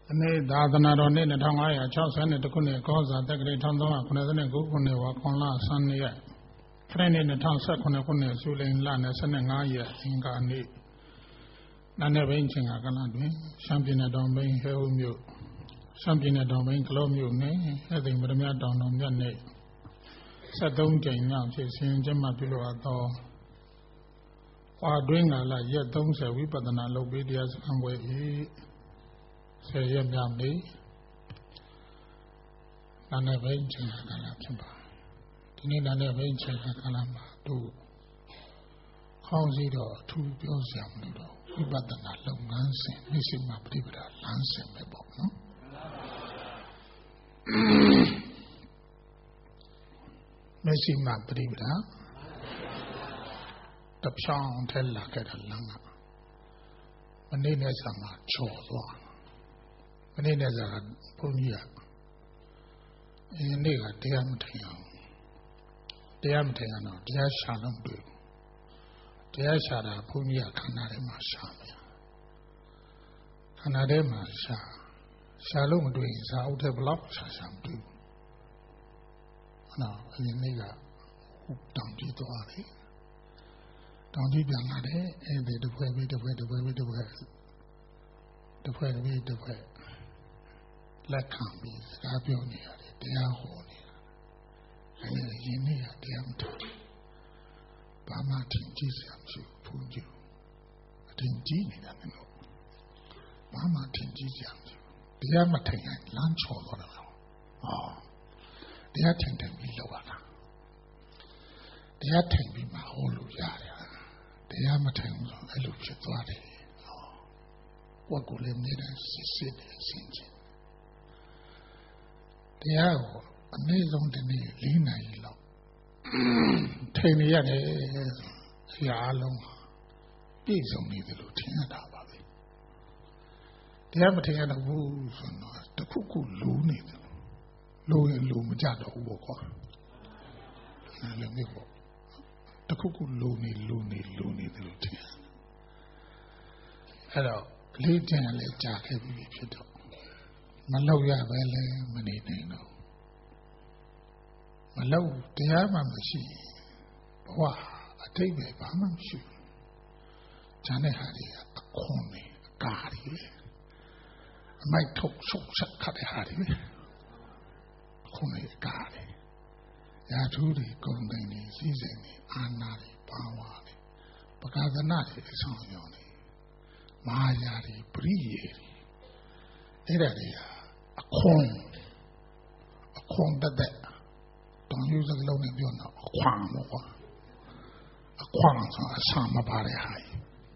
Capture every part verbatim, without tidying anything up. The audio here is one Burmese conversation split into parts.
Ane Dadana Roni Natangaya Charles and the Kune Koza, the Great Tandona, Kunazan Gukune, Wakonla, Sanya, Friend in the town Sakune, Sulin Lana, Sanangaya, Ingani, Nana Vinching Aganadi, something I don't mean hell mute, something I don't mean clone you, nay, having but a mere down on your neck. Sadon Jane now, chasing Gemma below at all. While doing a like yet don't say we but an obedience and we say yam yam day. None of ancient Kalamba. Didn't none of ancient Kalamba do. How's it all? Two bills yam noodle. We but the not long lancing, missing my private lancing my book, no? Missing my private. The sound tell like a langa. When they never sama chozo. When they never punya. In they got damn tail. Damn tail no, dear shalom do. Dear shada punya canare mashamia. Canare masha. Shalom doing is out of block sham do. No, in they got donkey to Ali. Don't you be mad, eh? The way, the way, the way, the way, the way, the way, the way. Let come be, stop your near, they are holy. And you near them too. Bama tinges, you pull you. I didn't genie, I know. Mama tinges, they are mating and lunch all around. Oh, they are tending me lower. They are taking my whole yard. They are my time, I look at what what will they need us sit there? They are amazing to me, Lina, you know. Ten years, Yalong, these only the lieutenant about it. They have a taken a rules on the cuckoo loony, low and loom, jado walk on. Let me walk. The cuckoo loony, loony, loony, the lieutenant. Hello, lead and let Jack have you if you don't. Maloya Valley, many no. Malo, the Yaman machine. Wah, a take me, Bamam shoe. Jane Harry, a corny, a gari. My talk so cut a hardy. Corny, a gari. Yaturi, Gondani, Zizani, Anari, Pawani, Bagadanati, Sonyoni, Mayari, Brieri, Edaria, a corn, a corn that don't use a loan of your no, a quam or a quam, a sama bari high.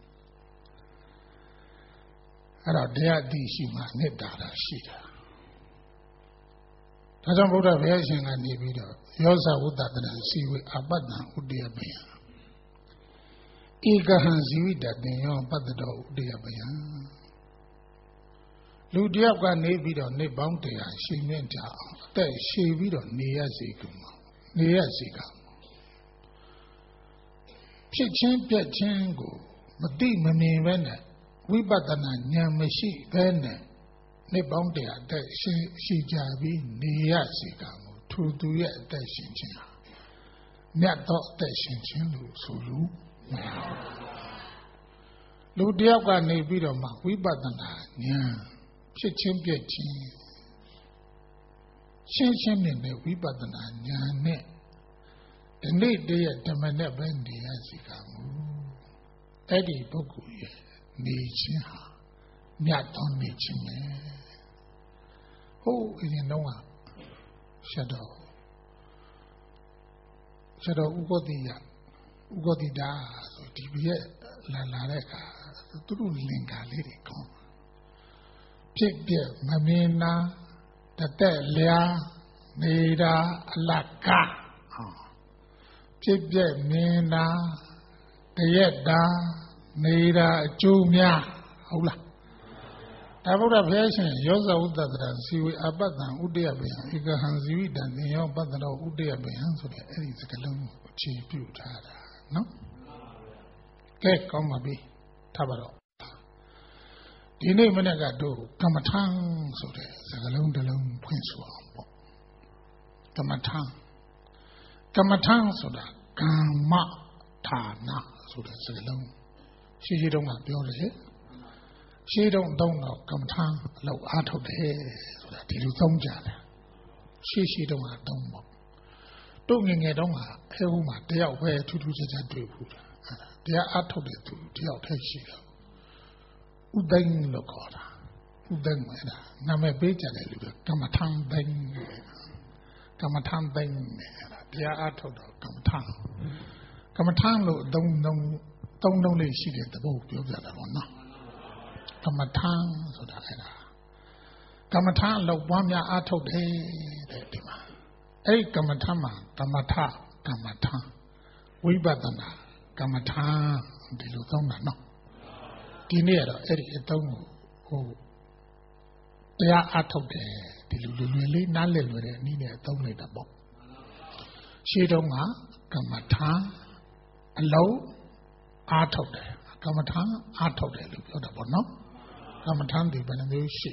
And our dear D. She must knit that a sheet. Doesn't put a version and the video. Yosa would that see with Abadna would be a bear. Eager hands you that they know but the dog would be a bear. Ludia got ne video ne bounty, she meant that she video near Zigum. Near Zigum. She championed Chango, but demon me when we but the Yamashi then. Ne bounty at that she jabi near Zigam. To do yet that shin. Net dot that shin so lu. Ludia got ne video ma, we but the yeah. She champion chin. Shin shin in the we but the yeah. The need day at the man that bend the Zigam. Eddie Boku ye, Nichin ha. Not on Nichin. Oh, you know what? Shadow. Shadow Ugodia. Ugodida, so Tibia, La Lareca, the true Linga lady come. Pick dear, Mamina, the Delia, Neda, Laka. Pick dear, Mina, the Yeda, Neda, Jumia, Ola. I would have version, Yosa would that see we Abadan, Udia, Ega Hansi, and the young Badan Udia Bayan, so the Eddie's Kalum, cheap you, no? Cake, come a be, Tabaro. ဒီနေ့မနေ့ကတော့ကမ္မထံဆိုတဲ့စကားလုံးတစ်လုံးဖွင့်ဆိုအောင်ပေါ့ကမ္မထံကမ္မထံဆိုတာကမ္မဌာနဆိုတဲ့စကားလုံးရှိရှိတုန်းကပြောတယ်ရှိတုန်းသုံးတော့ကမ္မထံအလောက်အားထုတ်တယ်ဆိုတာဒီလိုသုံးကြတယ်ရှိရှိတုန်းကသုံးပေါ့တို့ငယ်ငယ်တုန်းကအဲဟိုမှာတယောက်ပဲထူးထူးခြားခြားတွေ့ဘူးလားတရားအားထုတ်တဲ့သူတယောက်တည်းရှိတယ်ဥဒိန်လို့ခေါ်တာဥဒိန်မှာအဲ့ဒါနာမည်ပေးကြတယ်လူကမ္မထံဒိန်ကမ္မထံဒိန်အဲ့ဒါတရားအားထုတ်တော့ကမ္မထံကမ္မထံလို့သုံးသုံးသုံးလုံးလေးရှိတဲ့သဘောပြောပြတာပေါ့နော်ကမ္မထံဆိုတာအဲ့ဒါကမ္မထံလောက်ပွားများအားထုတ်တယ်တဲ့ဒီမှာအဲ့ဒီကမ္မထံမှာကမ္မထကမ္မထံဝိပဿနာကမ္မထံဒီလိုသုံးတာနော်ဒီနေ့ကတော့အဲ့ဒီအသုံးကိုဟိုတရားအားထုတ်တယ်ဒီလိုလွယ်လွယ်လေးနားလည်လွယ်တဲ့နည်းနဲ့အသုံးလိုက်တာပေါ့ရှင်းတော့ကကမ္မထာအလုံးအားထုတ်တယ်ကမ္မထာအားထုတ်တယ်လို့ပြောတာပေါ့နော်ကမ္မထာဒီဘယ်နှမျိုးရှိ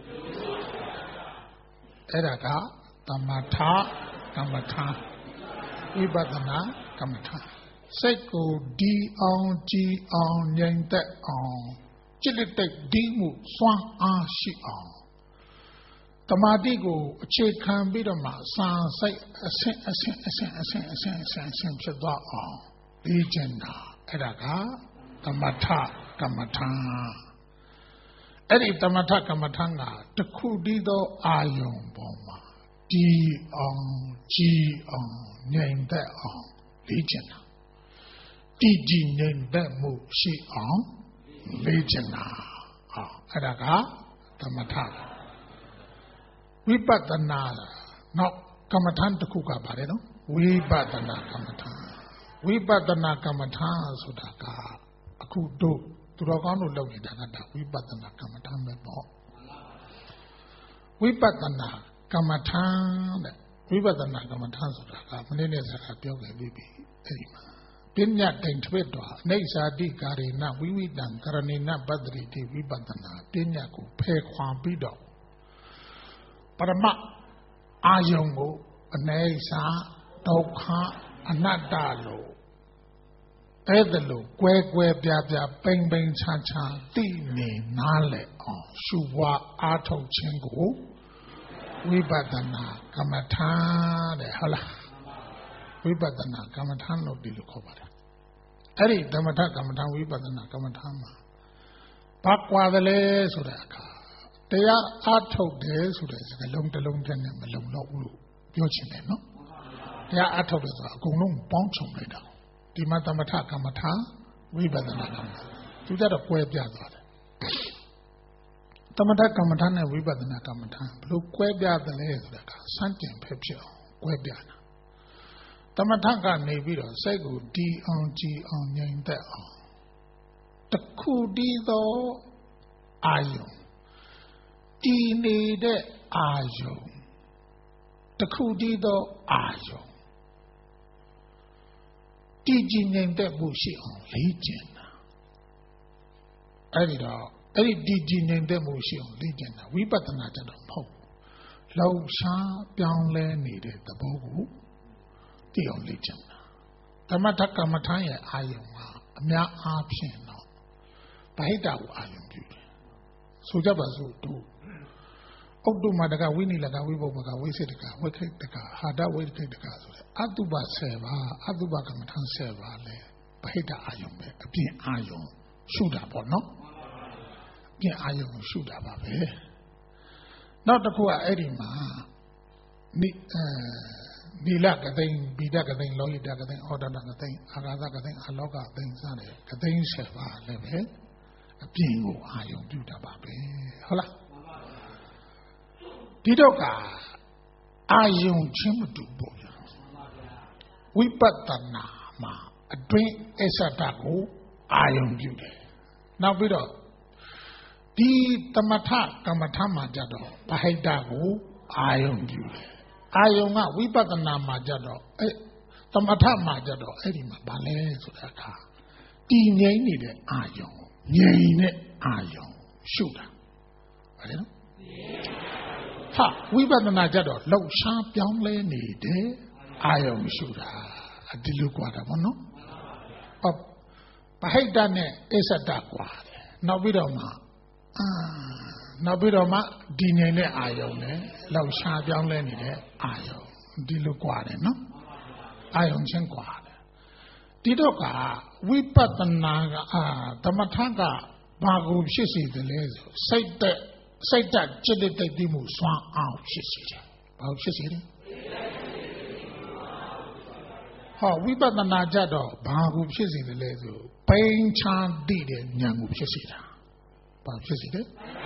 အဲ့ဒါကသမထကမ္မထာဝိပဿနာကမ္မထာစိတ်ကိုဒီအောင်ကြည်အောင်ငြိမ်သက်အောင်จิตတိတ်ဒီမှုစွမ်းအားရှိအောင်တမာတိကိုအခြေခံပြီးတော့မှစာစိတ်အဆင့်အဆင့်အဆင့်အဆင့်အဆင့်အဆင့်အဆင့်ဖြစ်သွားအောင်ပြီးကျင်တာအဲ့ဒါကသမထကမ္မထာအဲ့ဒီသမထကမ္မထာကတခုတည်းသောအာယုံပေါ်မှာဒီအောင်ကြည်အောင်ငြိမ်သက်အောင်ပြီးကျင်တာတည်ကြည်ငြိမ်သက်မှုရှိအောင်လေ့ကျင့်တာဟောအဲ့ဒါကသမထဝိပဿနာနော်ကမ္မထံတစ်ခုကပါတယ်နော်ဝိပဿနာကမ္မထံဝိပဿနာကမ္မထံဆိုတာကအခုတို့သူတော်ကောင်းတို့လုပ်နေတာကဒါဝိပဿနာကမ္မထံပဲပေါ့ဝိပဿနာကမ္မထံတဲ့ဝိပဿနာကမ္မထံဆိုတာကမနေ့နဲ့စကားပြောခဲ့ပြီးပြီအဲ့ဒီမှာပညာတိန်ထွေတော်အိဋ္ဌာတိကာရေနဝိဝိတံကရဏိနပတ္တိတိဝိပဿနာပညာကိုဖယ်ခွာပြီးတော့ပရမအာယုံကိုအနေစာဒုက္ခအနတ္တလို့အဲ့ဒါလို့ကွဲကွဲပြားပြားပိန်ပိန်ချာချာသိနေနားလည်အောင်ရှုဝါအားထုတ်ခြင်းကိုဝိပဿနာကမ္မထာတဲ့ဟုတ်လားဝိပဿနာကမ္မထာလို့ဒီလိုခေါ်ပါတယ်အဲ့ဒီသမထကမ္မထာဝိပဿနာကမ္မထာမှာဘာကွာတယ်လဲဆိုတဲ့အခါတရားအားထုတ်တယ်ဆိုတဲ့စကားလုံးတစ်လုံးတည်းနဲ့မလုံလောက်ဘူးလို့ပြောချင်တယ်နော်တရားအားထုတ်တယ်ဆိုတာအကုန်လုံးပေါင်းချုံလိုက်တာဒီမှာသမထကမ္မထာဝိပဿနာကမ္မထာသူကြတော့ကွဲပြားသွားတယ်သမထကမ္မထာနဲ့ဝိပဿနာကမ္မထာဘလို့ကွဲပြားတယ်လဲဆိုတဲ့အခါစမ်းကြင်ဖက်ဖြစ်အောင်ကွဲပြားတာသမထကနေပြီးတော့စိတ်ကိုဒီအောင်ကြည်အောင်ငြိမ်သက်အောင်တခုတည်းသောအာယုံတည်နေတဲ့အာယုံတခုတည်းသောအာယုံတည်ကြည်ငြိမ်သက်မှုရှိအောင်လေ့ကျင့်တာအဲ့ဒီတော့အဲ့ဒီတည်ကြည်ငြိမ်သက်မှုရှိအောင်လေ့ကျင့်တာဝိပဿနာကြတော့မဟုတ်ဘူးလှုပ်ရှားပြောင်းလဲနေတဲ့သဘောကိုသိအောင်လေ့ကျင့်တာသမထကမ္မထာရဲ့အာယုံကအများအားဖြင့်တော့ဗဟိတကိုအာယုံပြုတယ်ဆိုကြပါစို့တို့ဥဒ္ဓမတကဝိနိလကဝိပုပ္ပကဝိသေတကဝိခိတကဟာဒဝိခိတကဆိုတဲ့အတုပဆယ်ပါအတုပကမ္မထာဆယ်ပါလေဗဟိတအာယုံပဲအပြင်အာယုံရှုတာပေါ့နော်အပြင်အာယုံရှုတာပါပဲနောက်တစ်ခုကအဲ့ဒီမှာနိအဲဒီလကသိန်းဘိဒကသိန်းလောဟိတကသိန်းဩဒနာကသိန်းအာဂါသကသိန်းအလောကသိန်းစတဲ့ကသိန်းဆယ်ပါလည်းပဲအပြင်ကိုအာယုံပြုတာပါပဲဟုတ်လားဒီတော့ကအာယုံချင်းမတူဘူးဝိပဿနာမှာအတွင်းအစ္ဆဒကိုအာယုံပြုတယ်နောက်ပြီးတော့ဒီသမထကမ္မထမှာကြတော့ဗဟိတကိုအာယုံပြုတယ်အာယုံကဝိပဿနာမှာကြတော့အဲသမထမှာကြတော့အဲ့ဒီမှာဗာလဲဆိုတဲ့အခါတည်ငြိမ်နေတဲ့အာယုံငြိမ်တဲ့အာယုံရှုတာဗါလဲနော်ဟာဝိပဿနာကြတော့လှုပ်ရှားပြောင်းလဲနေတဲ့အာယုံရှုတာဒီလိုกว่าတာပေါ့နော်ဟောပဟိတနဲ့အစ္ဆတกว่าတယ်နောက်ပြီးတော့မှအာနောက်ပြီးတော့မှဒီငြိမ်တဲ့အာယုံနဲ့လှုပ်ရှားပြောင်းလဲနေတဲ့အာယုံဒီလိုกว่าတယ်နော်အာယုံချင်းกว่าတယ်ဒီတော့ကဝိပဿနာကအာသမထကဘာကိုဖြစ်စေတယ်လဲဆိုစိတ်တဲ့စိတ်တက်จิตတဲ့တိတ်တိမှုစွမ်းအောင်ဖြစ်စေတယ်ဘာလို့ဖြစ်စေလဲဟောဝိပဿနာကြတော့ဘာကိုဖြစ်စေတယ်လဲဆိုပိန်ချာတိတဲ့ဉာဏ်ကိုဖြစ်စေတာဘာဖြစ်စေလဲ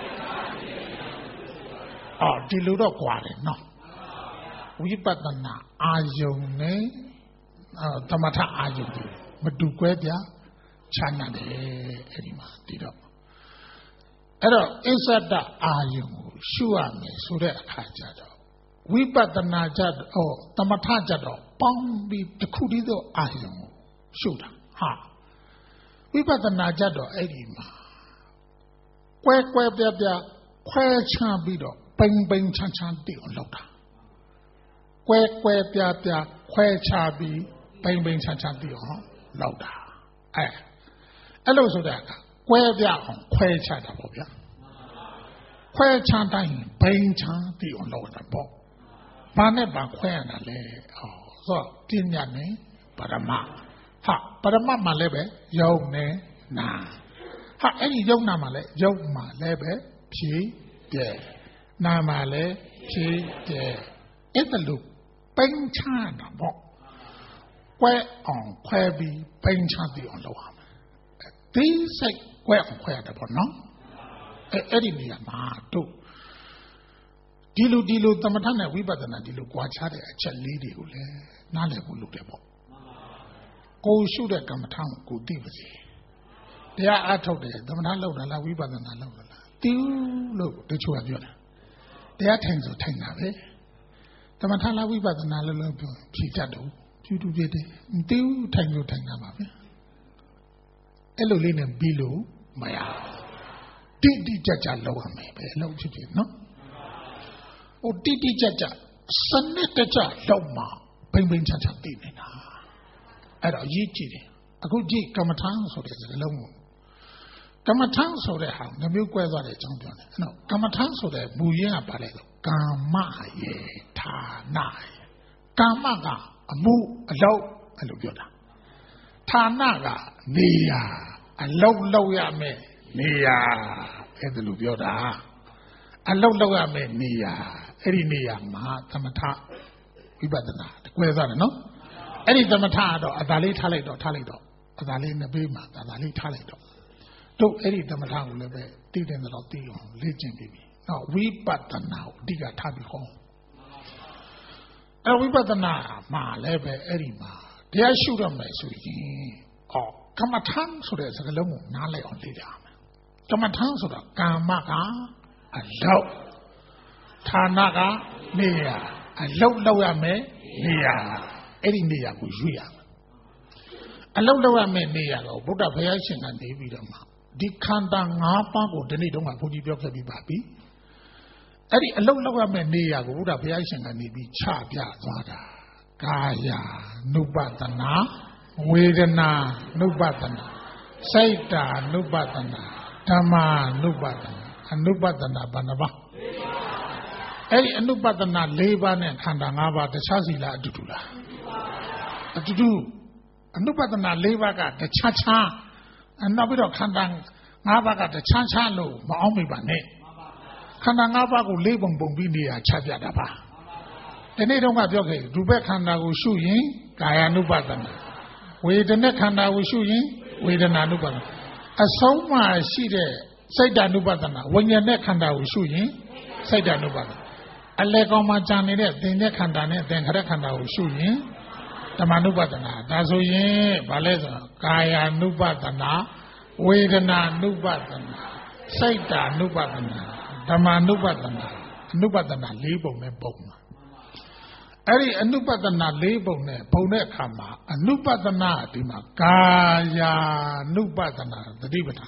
အော်ဒီလိုတော့ကြွားတယ်နော်ဝိပဿနာအာယုံနဲ့သမထအာယုံတွေမတူကွဲပြားခြားနာတယ်အဲ့ဒီမှာဒီတော့အဲ့တော့အစ္ဆဒအာယုံကိုရှုရမယ်ဆိုတဲ့အခါကျတော့ဝိပဿနာကြတော့သမထကြတော့ပေါင်းပြီးတစ်ခုတည်းသောအာယုံကိုရှုတာဟာဝိပဿနာကြတော့အဲ့ဒီမှာကွဲကွဲပြားပြားခွဲခြားပြီးတော့ပိန်ပိန်ချမ်းချမ်းတည်အောင်လုပ်တာကွဲကွဲပြားပြားခွဲခြားပြီးပိန်ပိန်ချမ်းချမ်းတည်အောင်လုပ်တာအဲအဲ့လိုဆိုတဲ့အခါကွဲပြားအောင်ခွဲခြားတာပေါ့ဗျာခွဲခြားတိုင်းပိန်ချမ်းတည်အောင်လုပ်တာပေါ့ဘာနဲ့ဘာခွဲရတာလဲဟောဆိုတော့ပညာနဲ့ပရမဟာပရမမှာလည်းပဲယုံနဲ့နာဟာအဲ့ဒီယုံနာမှာလည်းယုံမှာလည်းပဲဖြည့်တယ်နာမှာလည်းဖြည့်တယ်အဲ့ဒါလို့ပိန်ချတာပေါ့ကွဲအောင်ခွဲပြီးပိန်ချတည်အောင်လုပ်ရမယ်ဒီစိတ်ကွဲအောင်ခွဲရတယ်ပေါ့နော်အဲ့အဲ့ဒီနေရာမှာတို့ဒီလိုဒီလိုသမထနဲ့ဝိပဿနာဒီလိုကြွားချတဲ့အချက်လေးတွေကိုလည်းနားလည်ဖို့လုပ်တယ်ပေါ့ကိုရှုတဲ့ကမ္မထကိုကိုသိပါစေတရားအားထုတ်တယ်သမထလုပ်တာလားဝိပဿနာလုပ်တာလားတီးလို့တချို့ကပြောတာတရားထိုင်ဆိုထိုင်တာပဲသမထလားဝိပဿနာလို့လို့ပြောဖြေတတ်တော့ကျူးတူပြတယ်တီးထိုင်လို့ထိုင်တာပါပဲအဲ့လိုလေးနဲ့ပြီးလို့မရတိတိကျကျလုပ်ရမယ်ပဲလုပ်ဖြစ်ဖြစ်နော်ဟိုတိတိကျကျစနစ်တကျလုပ်မှဘိမ့်ဘိမ့်ချာချာသိနေတာအဲ့တော့ရေးကြည့်တယ်အခုကြည့်ကမ္မထံဆိုတဲ့စကားလုံးကိုကမ္မထံဆိုတဲ့ဟာငမျိုးကွဲသွားတဲ့အကြောင်းပြောတယ်အဲ့တော့ကမ္မထံဆိုတဲ့မူရင်းကဘာလဲဆိုကာမယေဌာနကာမကအမှုအလုပ်အဲ့လိုပြောတာဌာနကနေရာအလုပ်လုပ်ရမယ်နေရာအဲ့ဒါလိုပြောတာအလုပ်လုပ်ရမယ်နေရာအဲ့ဒီနေရာမှာသမထဝိပဿနာကွဲသွားတယ်နော်အဲ့ဒီသမထကတော့အသာလေးထားလိုက်တော့ထားလိုက်တော့အသာလေးနှစ်ပေးမှာအသာလေးထားလိုက်တော့တို့အဲ့ဒီသမထကိုလည်းပဲသိတယ်တော့သိအောင်လေ့ကျင့်ပြီးပြီနော်ဝိပဿနာကိုအဓိကထားပြီးဟောအဲ့ဝိပဿနာမှာလည်းပဲအဲ့ဒီမှာတရားရှုရမယ်ဆိုရင်ဟောကမ္မထံဆိုတဲ့စကားလုံးကိုနားလည်အောင်လေ့လာမယ်ကမ္မထံဆိုတာကာမကအလောက်ဌာနကနေရာအလောက်လောက်ရမယ်နေရာအဲ့ဒီနေရာကိုရွေးရမယ်အလောက်လောက်ရမယ်နေရာတော့ဗုဒ္ဓဘုရားရှင်ကနေပြီးတော့မှဒီခန္ဓာ၅ပါးကိုဒီနေ့တုန်းကဘုန်းကြီးပြောခဲ့ပြီးပါပြီအဲ့ဒီအလောက်လောက်ရမယ်နေရာကိုဗုဒ္ဓဘုရားရှင်ကနေပြီးချပြသွားတာကာယ ानु ပတနာဝေဒနာ ानु ပတနာစိတ်တာ ानु ပတနာဓမ္မ ानु ပတနာအနုပဒနာဘဏ္ဍပါအဲ့ဒီအနုပဒနာ၄ပါးနဲ့ခန္ဓာ၅ပါးတခြားစီလားအတူတူလားအတူတူအနုပဒနာ၄ပါးကတခြားခြားနောက်ပြီးတော့ခန္ဓာ၅ပါးကတခြားခြားလို့မအောင်မိပါနဲ့ခန္ဓာ၅ပါးကို၄ပုံပုံပြီးနေရာချပြတာပါဒီနေ့တော့ကပြောခဲ့ရူပခန္ဓာကိုရှုရင်ကာယ ानु ပဒနာဝေဒနာခန္ဓာကိုရှုရင်ဝေဒနာ ानु ပဒနာအဆုံးမှရှိတဲ့စိတ်ဓာတ် ानु ပဒနာဝိညာဉ်နဲ့ခန္ဓာကိုရှုရင်စိတ်ဓာတ် ानु ပဒနာအလဲကောင်မှကြံနေတဲ့သင်တဲ့ခန္ဓာနဲ့သင်္ခရခန္ဓာကိုရှုရင်ဓမ္မ ानु ပဒနာဒါဆိုရင်ဘာလဲဆိုတော့ကာယ ानु ပဒနာဝေဒနာ ानु ပဒနာစိတ်ဓာတ် ानु ပဒနာဓမ္မ ानु ပဒနာအနုပဒနာ၄ပုံနဲ့ပုံမှာအဲ့ဒီအနုပဒနာ၄ပုံနဲ့ပုံတဲ့အခါမှာအနုပဒနာဒီမှာကာယ ानु ပဒနာသတိပဋ္ဌာန်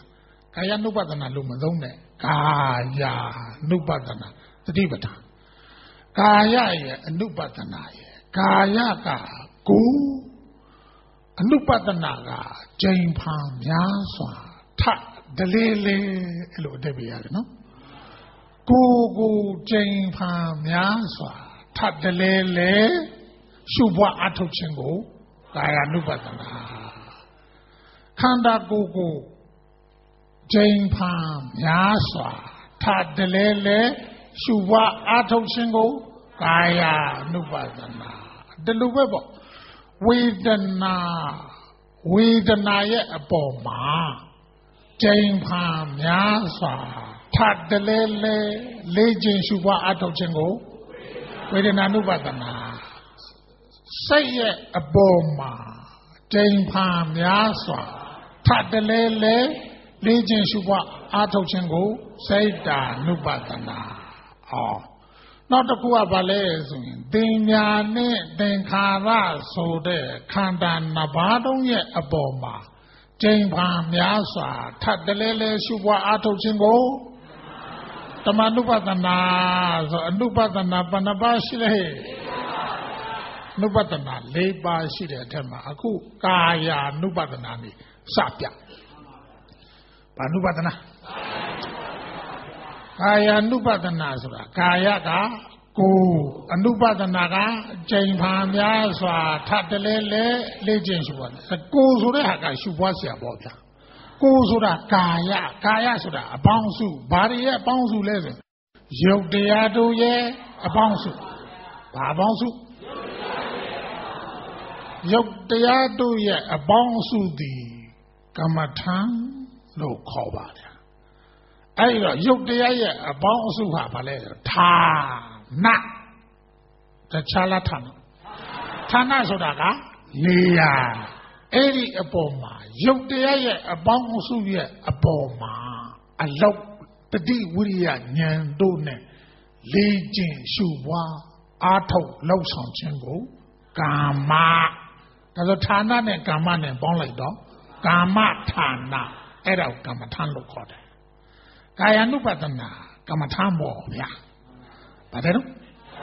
ကာယ ानु ပဒနာလို့မသုံးနဲ့ကာယ ानु ပဒနာသတိပဋ္ဌာန်ကာယရဲ့ ानु ပဒနာရဲ့ကာယကကိုယ် ानु ပဒနာကကျိန်ဖန်များစွာထဒလေးလေးအဲ့လိုအဓိပ္ပာယ်ရတယ်နော်ကိုယ်ကိုကျိန်ဖန်များစွာထဒလေးလေးရှုပွားအထုတ်ခြင်းကိုကာယ ानु ပဒနာခန္ဓာကိုယ်ကိုကျိန်ဖန်များစွာထဒလေးလေးရှုပွားအထုတ်ခြင်းကိုကာယ ानु ပဒနာဒီလိုပဲပေါ့ဝေဒနာဝေဒနာရဲ့အပေါ်မှာကျိန်ဖန်များစွာထတလဲလဲလေးခြင်းရှုပွားအထုတ်ခြင်းကိုဝေဒနာ ानु ပဒနာစိတ်ရဲ့အပေါ်မှာကျိန်ဖန်များစွာထတလဲလဲလေးခြင်းရှုပွားအထုတ်ခြင်းကိုစိတ်တာ ानु ပဒနာဟောနောက်တစ်ခုကဘာလဲဆိုရင်သင်ညာနဲ့သင်္ခါရဆိုတဲ့ခန္ဓာနှစ်ပါးလုံးရဲ့အပေါ်မှာကျိန်ဖန်များစွာထပ်တလဲလဲရှုပွားအားထုတ်ခြင်းကိုဓမ္မ ानु ပဒနာဆို ानु ပဒနာဘယ်နှပါးရှိလဲ ानु ပဒနာ၄ပါးရှိတဲ့အထက်မှာအခုကာယ ानु ပဒနာนี่စပြဘာ ानु ပဒနာကာယ ानु ပဒနာဆိုတာကာယကကိုယ် ानु ပဒနာကကျိန်ဖန်များစွာထပ်တလဲလဲလေးခြင်းရှုပွားတယ်ကိုယ်ဆိုတဲ့ဟာကရှုပွားเสียပေါ့ဗျာကိုယ်ဆိုတာကာယကာယဆိုတာအပေါင်းစုဘာတွေရဲ့အပေါင်းစုလဲဆိုရုပ်တရားတို့ရဲ့အပေါင်းစုဘာအပေါင်းစုရုပ်တရားတို့ရဲ့အပေါင်းစုသည်ကမ္မထံလို့ခေါ်ပါတယ်အဲ့တော့ရုပ်တရားရဲ့အပေါင်းအစုဟာဘာလဲဌာနတခြားလားဌာနဌာနဆိုတာကနေရာအဲ့ဒီအပေါ်မှာရုပ်တရားရဲ့အပေါင်းအစုရဲ့အပေါ်မှာအလောက်တတိဝိရိယဉာဏ်တို့နဲ့လေးကျင့်ရှုပွားအားထုတ်လှုပ်ဆောင်ခြင်းကိုကာမဒါဆိုဌာနနဲ့ကာမနဲ့ပေါင်းလိုက်တော့ကာမဌာနအဲ့ဒါကိုကာမထံလို့ခေါ်တယ်ကာယ ानु ပဒနာကမ္မထာမောဗျာဘာတဲ့တော့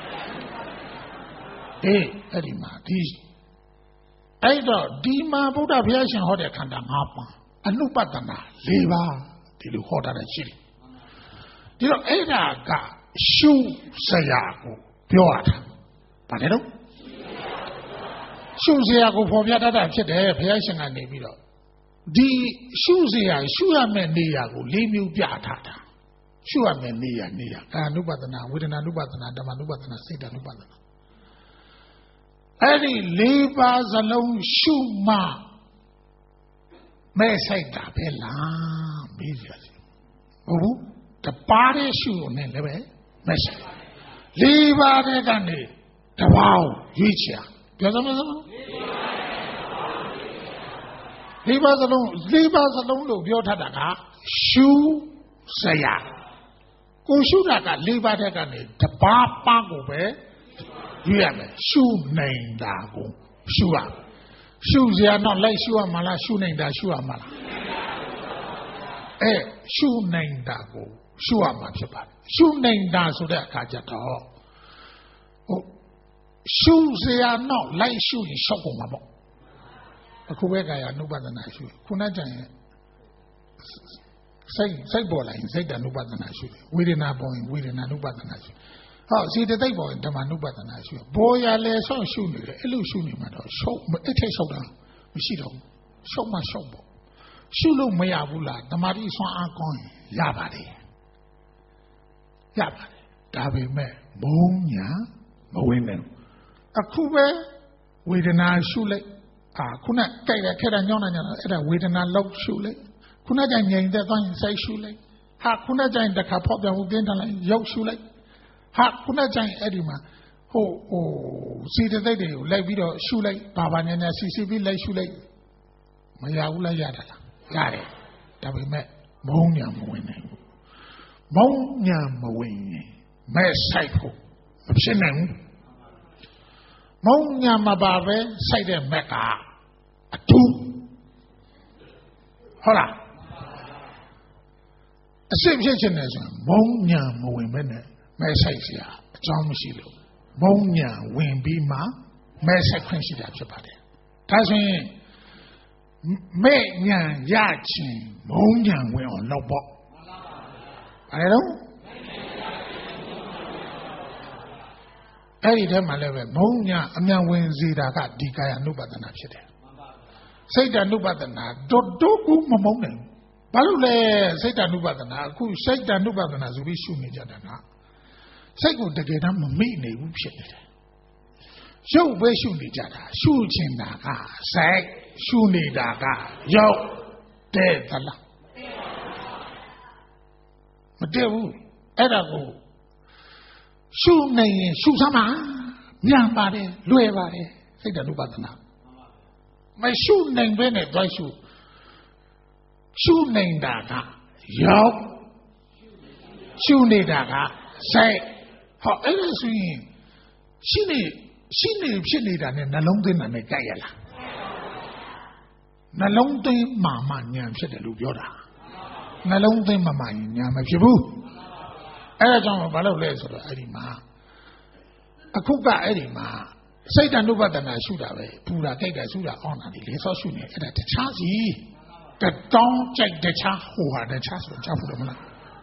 အေးအဲ့ဒီမှာဒီအဲ့တော့ဒီမှာဗုဒ္ဓဘုရားရှင်ဟောတဲ့ခန္ဓာ၅ပါး ानु ပဒနာ၄ပါးဒီလိုဟောတာလည်းရှိတယ်ဒီတော့အဲ့ဒါကရှုစရာကိုပြောရတာဘာတဲ့တော့ရှုစရာကိုဖော်ပြတတ်တာဖြစ်တယ်ဘုရားရှင်ကနေပြီးတော့ဒီရှုစရာရှုရမယ့်နေရာကို၄မျိုးပြထားတာရှုရမယ့်နေရာနေရာကာ ानु ပဒနာဝေဒနာ ानु ပဒနာဓမ္မ ानु ပဒနာစိတ် ानु ပဒနာအဲ့ဒီ၄ပါးစလုံးရှုမှမဲ့ဆိုင်တာပဲလားမေးကြစီဟုတ်ဘူးတပါးတဲ့ရှုနေလည်းပဲမဲ့ဆိုင်၄ပါးတဲ့ကနေတပါးရွေးချယ်ပြောစမ်းစမ်းလေးပါးစလုံးလေးပါးစလုံးလို့ပြောထားတာကရှုစရာကိုရှုတာကလေးပါးတဲ့ကနေတပါးပါးကိုပဲရွေးရမယ်ရှုနေတာကိုရှုရရှုစရာတော့လိုက်ရှုရမှာလားရှုနေတာရှုရမှာလားအဲရှုနေတာကိုရှုရမှာဖြစ်ပါတယ်ရှုနေတာဆိုတဲ့အခါကျတော့ဟုတ်ရှုစရာတော့လိုက်ရှုရင်ရှောက်ကုန်မှာပေါ့အခုပဲကာယ ानु ပဒနာရှုခုနကရင်စိတ်စိတ်ပေါ်လာရင်စိတ် ानु ပဒနာရှုဝေဒနာပေါ်ရင်ဝေဒနာ ानु ပဒနာရှုဟောစေတသိက်ပေါ်ရင်ဓမ္မ ानु ပဒနာရှုဘောရလဲဆောက်ရှုနေတယ်အဲ့လိုရှုနေမှာတော့ရှုပ်အဲ့ထက်ရှုပ်တာမရှိတော့ဘူးရှုပ်မှရှုပ်ပေါ့ရှုလို့မရဘူးလားတမာတိဆွမ်းအားကောင်းရင်ရပါတယ်ရပါတယ်ဒါပေမဲ့ဘုံညာမဝင်နဲ့အခုပဲဝေဒနာရှုလိုက်အာခုနကြိုက်တယ်ခဲ့တာညောင်းနေကြတာအဲ့ဒါဝေဒနာလောက်ရှုလိုက်ခုနကငြိမ်သက်သွားရင်စိုက်ရှုလိုက်ဟာခုနကတခါဖောက်ပြန်မှုပြင်းထန်လိုက်ရောက်ရှုလိုက်ဟာခုနကအဲ့ဒီမှာဟိုဟိုစီတသိက်တွေကိုလိုက်ပြီးတော့ရှုလိုက်ဘာဘာညာညာစီစီပြီးလိုက်ရှုလိုက်မရဘူးလားရတာလားရတယ်ဒါပေမဲ့မုံညာမဝင်နိုင်ဘူးမုံညာမဝင်ရင်မဲ့ဆိုင်ဖို့မဖြစ်နိုင်ဘူးမုံညာမှာပါပဲစိုက်တဲ့မက်ကအထူးဟုတ်လားအစစ်ဖြစ်ခြင်းနဲ့ဆိုရင်မုန်းညာမဝင်ပဲနဲ့မဲဆိုင်စရာအကြောင်းမရှိလို့မုန်းညာဝင်ပြီးမှမဲဆိုင်ခွင့်ရှိတာဖြစ်ပါတယ်ဒါဆိုရင်မဲ့ညာရခြင်းမုန်းညာဝင်အောင်လုပ်ပေါ့အဲ့တော့အဲ့ဒီထဲမှာလည်းပဲမုန်းညာအမြန်ဝင်စေတာကဒီကာယ ानु ပဒနာဖြစ်တယ်စိတ်တ ानु ပဒနာတို့တို့ကူမမုန်းနိုင်ဘာလို့လဲစိတ်တ ानु ပဒနာအခုစိတ်တ ानु ပဒနာဆိုပြီးရှုနေကြတာကစိတ်ကိုတကယ်တမ်းမမိနေဘူးဖြစ်နေတယ်ရုပ်ပဲရှုနေကြတာရှုချင်တာကစိတ်ရှုနေတာကရုပ်တဲ့သလားမတည့်ဘူးအဲ့ဒါကိုရှုနေရင်ရှုစမ်းပါမြန်ပါတယ်လွယ်ပါတယ်စိတ်တ ानु ပဒနာမရှုနိုင်ဘဲနဲ့တွိုင်းရှုရှုနေတာကရောက်ရှုနေတာကစိတ်ဟောအဲ့ဒါဆိုရင်ရှိနေရှိနေဖြစ်နေတာနဲ့နှလုံးသွင်းတာနဲ့ကြိုက်ရလားနှလုံးသွင်းမှမှဉာဏ်ဖြစ်တယ်လို့ပြောတာနှလုံးသွင်းမှမှဉာဏ်မဖြစ်ဘူးအဲ့ဒါကြောင့်ဘာလို့လဲဆိုတော့အဲ့ဒီမှာအခုကအဲ့ဒီမှာစိတ်တ ानु ပဒနာရှုတာပဲပူတာကြိုက်တာရှုတာအောင်းတာဒီလေဆောရှုနေအဲ့ဒါတခြားစီတတောင်းကြိုက်တခြားဟိုဟာတခြားဆိုကြောက်ဖို့တော့မလား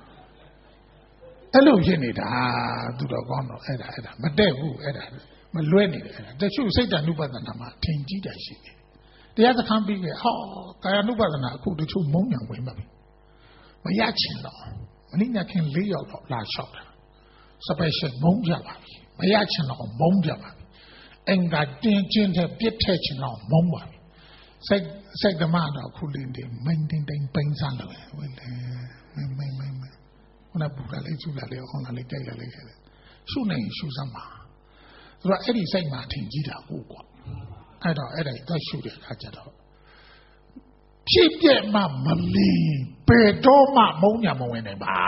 အဲ့လိုဖြစ်နေတာသူတော်ကောင်းတော့အဲ့ဒါအဲ့ဒါမတည့်ဘူးအဲ့ဒါမလွဲနေတယ်အဲ့ဒါတချို့စိတ်တ ानु ပဒနာမှာထင်ကြီးတာရှိတယ်တရားသခန်းပြီးခဲ့ဟောကာယ ानु ပဒနာအခုတချို့မုန်းညာဝင်ပါပြီမရချင်တော့မင်းညခင်လေးရောက်တော့လာလျှောက်တာ special မုန်းကြပါပြီမရချင်တော့မုန်းကြပါပြီအင်္ဂါတင်းချင်းတဲ့ပြစ်ထက်ချင်တော့မုန်းပါပြီစိတ်စိတ်ဓမ္မတော့ခုလေးလေးမင်းတင်းတင်းပိန်းစားလို့ဝင်လေမင်းမင်းမင်းခုနပူလာလေးကျူလာလေးအောင်းလာလေးကြိုက်လာလေးခဲ့တယ်ရှုနေရှုစမ်းပါဆိုတော့အဲ့ဒီစိတ်မှာထင်ကြီးတာဟုတ်ကွာအဲ့တော့အဲ့ဒါတော့ရှုတဲ့အခါကျတော့ဖြစ်ပြက်မှမလီပေတော့မှမုန်းညာမဝင်နိုင်ပါ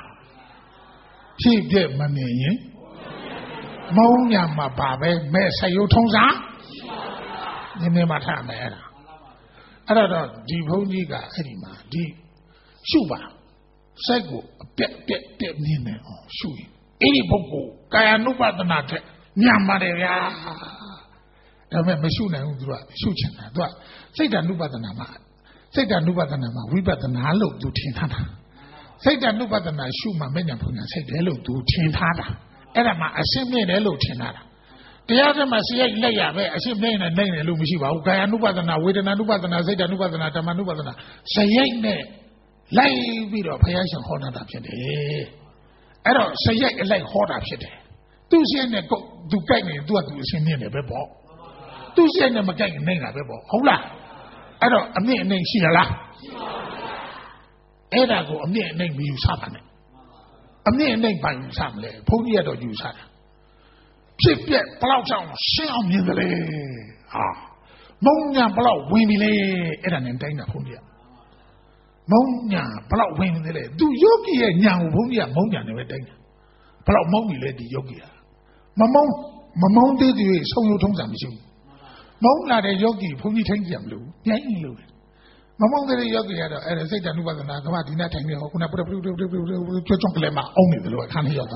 ဖြစ်ပြက်မနေရင်မုန်းညာမှာပါပဲမဲ့ဆက်ရုံထုံးစားနည်းနည်းမှထားမယ်အဲ့ဒါအဲ့တော့ဒီဘုန်းကြီးကအဲ့ဒီမှာဒီရှုပါစိတ်ကိုအပြက်ပြက်ပြက်မြင်နေအောင်ရှုရင်အဲ့ဒီပုဂ္ဂိုလ်ကာယ ानु ပဒနာတဲ့ညံပါတယ်ဗျာဒါပေမဲ့မရှုနိုင်ဘူးသူကရှုချင်တာသူကစိတ်တ ानु ပဒနာမှာစိတ်တ ानु ပဒနာမှာဝိပဿနာလို့သူထင်ထားတာစိတ်တ ानु ပဒနာရှုမှမဉ္ဇဉ်ဘုံညာစိတ်တယ်လို့သူထင်ထားတာအဲ့ဒါမှအရှင်းမြင့်တယ်လို့ထင်ထားတာတရားထဲမှာစိတ်လက်ရပဲအရှင်းမြင့်နဲ့နိုင်တယ်လို့မရှိပါဘူးကာယ ानु ပဒနာဝေဒနာ ानु ပဒနာစိတ်တ ानु ပဒနာဓမ္မ ानु ပဒနာစိတ်နဲ့လိုက်ပြီးတော့ဘုရားရှင်ဟောတာဖြစ်တယ်အဲ့တော့စိတ်အလိုက်ဟောတာဖြစ်တယ်သူရှင်းနဲ့သူကြိုက်နေသူကသူအရှင်းမြင့်တယ်ပဲပေါ့သူရှင်းနဲ့မကြိုက်ရင်နိုင်တာပဲပေါ့ဟုတ်လားအဲ့တော့အမြင့်အနိုင်ရှိရလားရှိပါဘူးအဲ့ဒါကိုအမြင့်အနိုင်မယူဆပါနဲ့အမြင့်အနိုင်ဘာယူဆမလဲဘုန်းကြီးကတော့ယူဆတာဖြစ်ပြက်ဘလောက်ကြောင့်ရှင်းအောင်မြင်တယ်လေဟာမုံညာဘလောက်ဝင်ပြီလေအဲ့ဒါနဲ့တိုင်းတာဘုန်းကြီးကမုံညာဘလောက်ဝင်နေလဲသူယောဂီရဲ့ညာကိုဘုန်းကြီးကမုံညာနဲ့ပဲတိုင်းတာဘလောက်မုံပြီလဲဒီယောဂီကမမုံမမုံသေးသေးဆုံးရုံထုံးစံမရှိဘူးမုံလာတဲ့ယောဂီဘုန်းကြီးထိန်းကြမလို့ညှိုင်းလို့မမုံတဲ့ယောဂီကတော့အဲ့ဒါစိတ်တ ानु ပဒနာကမဒီနာထိုင်နေဟောခုနပရပရပရပရကျွတ်ကျွတ်ကလေးမှာအောင်းနေတယ်လို့အခန်းထဲရောက်တာ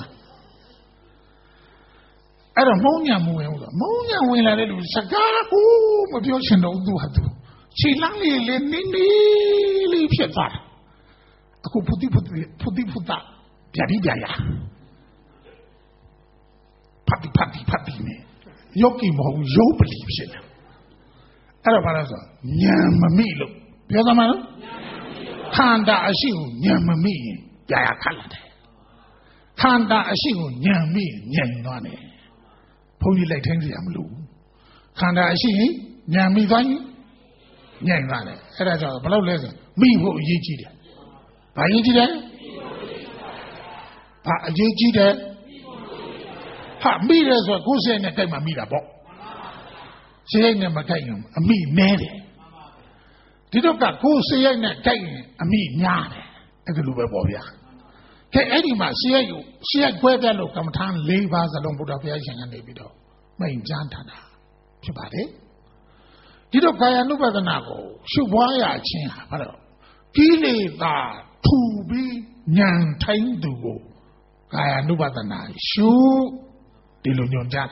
အဲ့တော့မုံညာမဝင်ဘူးဆိုမုံညာဝင်လာတဲ့လူစကားကိုမပြောချင်တော့သူဟာသူခြေလမ်းလေးလေးနင်းနေလေးဖြစ်သွားတာအခုဖုတိဖုတိဖုတိဖုတာဗျာဒီဗျာယာဖတ်တိဖတ်တိဖတ်တိနေယောဂီမဟုတ်ရုပ်ပလီဖြစ်တယ်အဲ့တော့ဘာလဲဆိုဉာဏ်မမိလို့ပြောသမှာနော်ခန္ဓာအရှိကိုဉာဏ်မမိရင်ကြာရခတ်လာတယ်ခန္ဓာအရှိကိုဉာဏ်မိဉာဏ်သွားတယ်ဘုန်းကြီးလိုက်ထိုင်းကြရမလို့ခန္ဓာအရှိရင်ဉာဏ်မိသွားရင်ဉာဏ်သွားတယ်အဲ့ဒါကြောင့်ဘယ်လိုလဲဆိုမိဖို့အရေးကြီးတယ်ဘာအရေးကြီးတယ်ဘာအရေးကြီးတယ်ဟာမိတယ်ဆိုကိုယ်စိတ်နဲ့ကြိုက်မှမိတာပေါ့စိတ်နဲ့မကြိုက်ရင်အမိနဲတယ်ဒီတော့ကကိုယ်စိတ်နဲ့ကြိုက်ရင်အမိများတယ်အဲ့ဒါလိုပဲပေါ့ဗျာကဲအဲ့ဒီမှာစိတ်ကိုစိတ်ကွဲပြတ်လို့ကမ္မထာ၄ပါးစလုံးဘုရားဘုရားရှင်ကနေပြီးတော့မိန့်ကြားထားတာဖြစ်ပါတယ်ဒီတော့ကာယ ानु ပဒနာကိုရှုပွားရခြင်းဟာဘာလို့ကိလေသာထူပြီး Nyan time to go. Kaya Nubatana. Shu Dilunion Jack.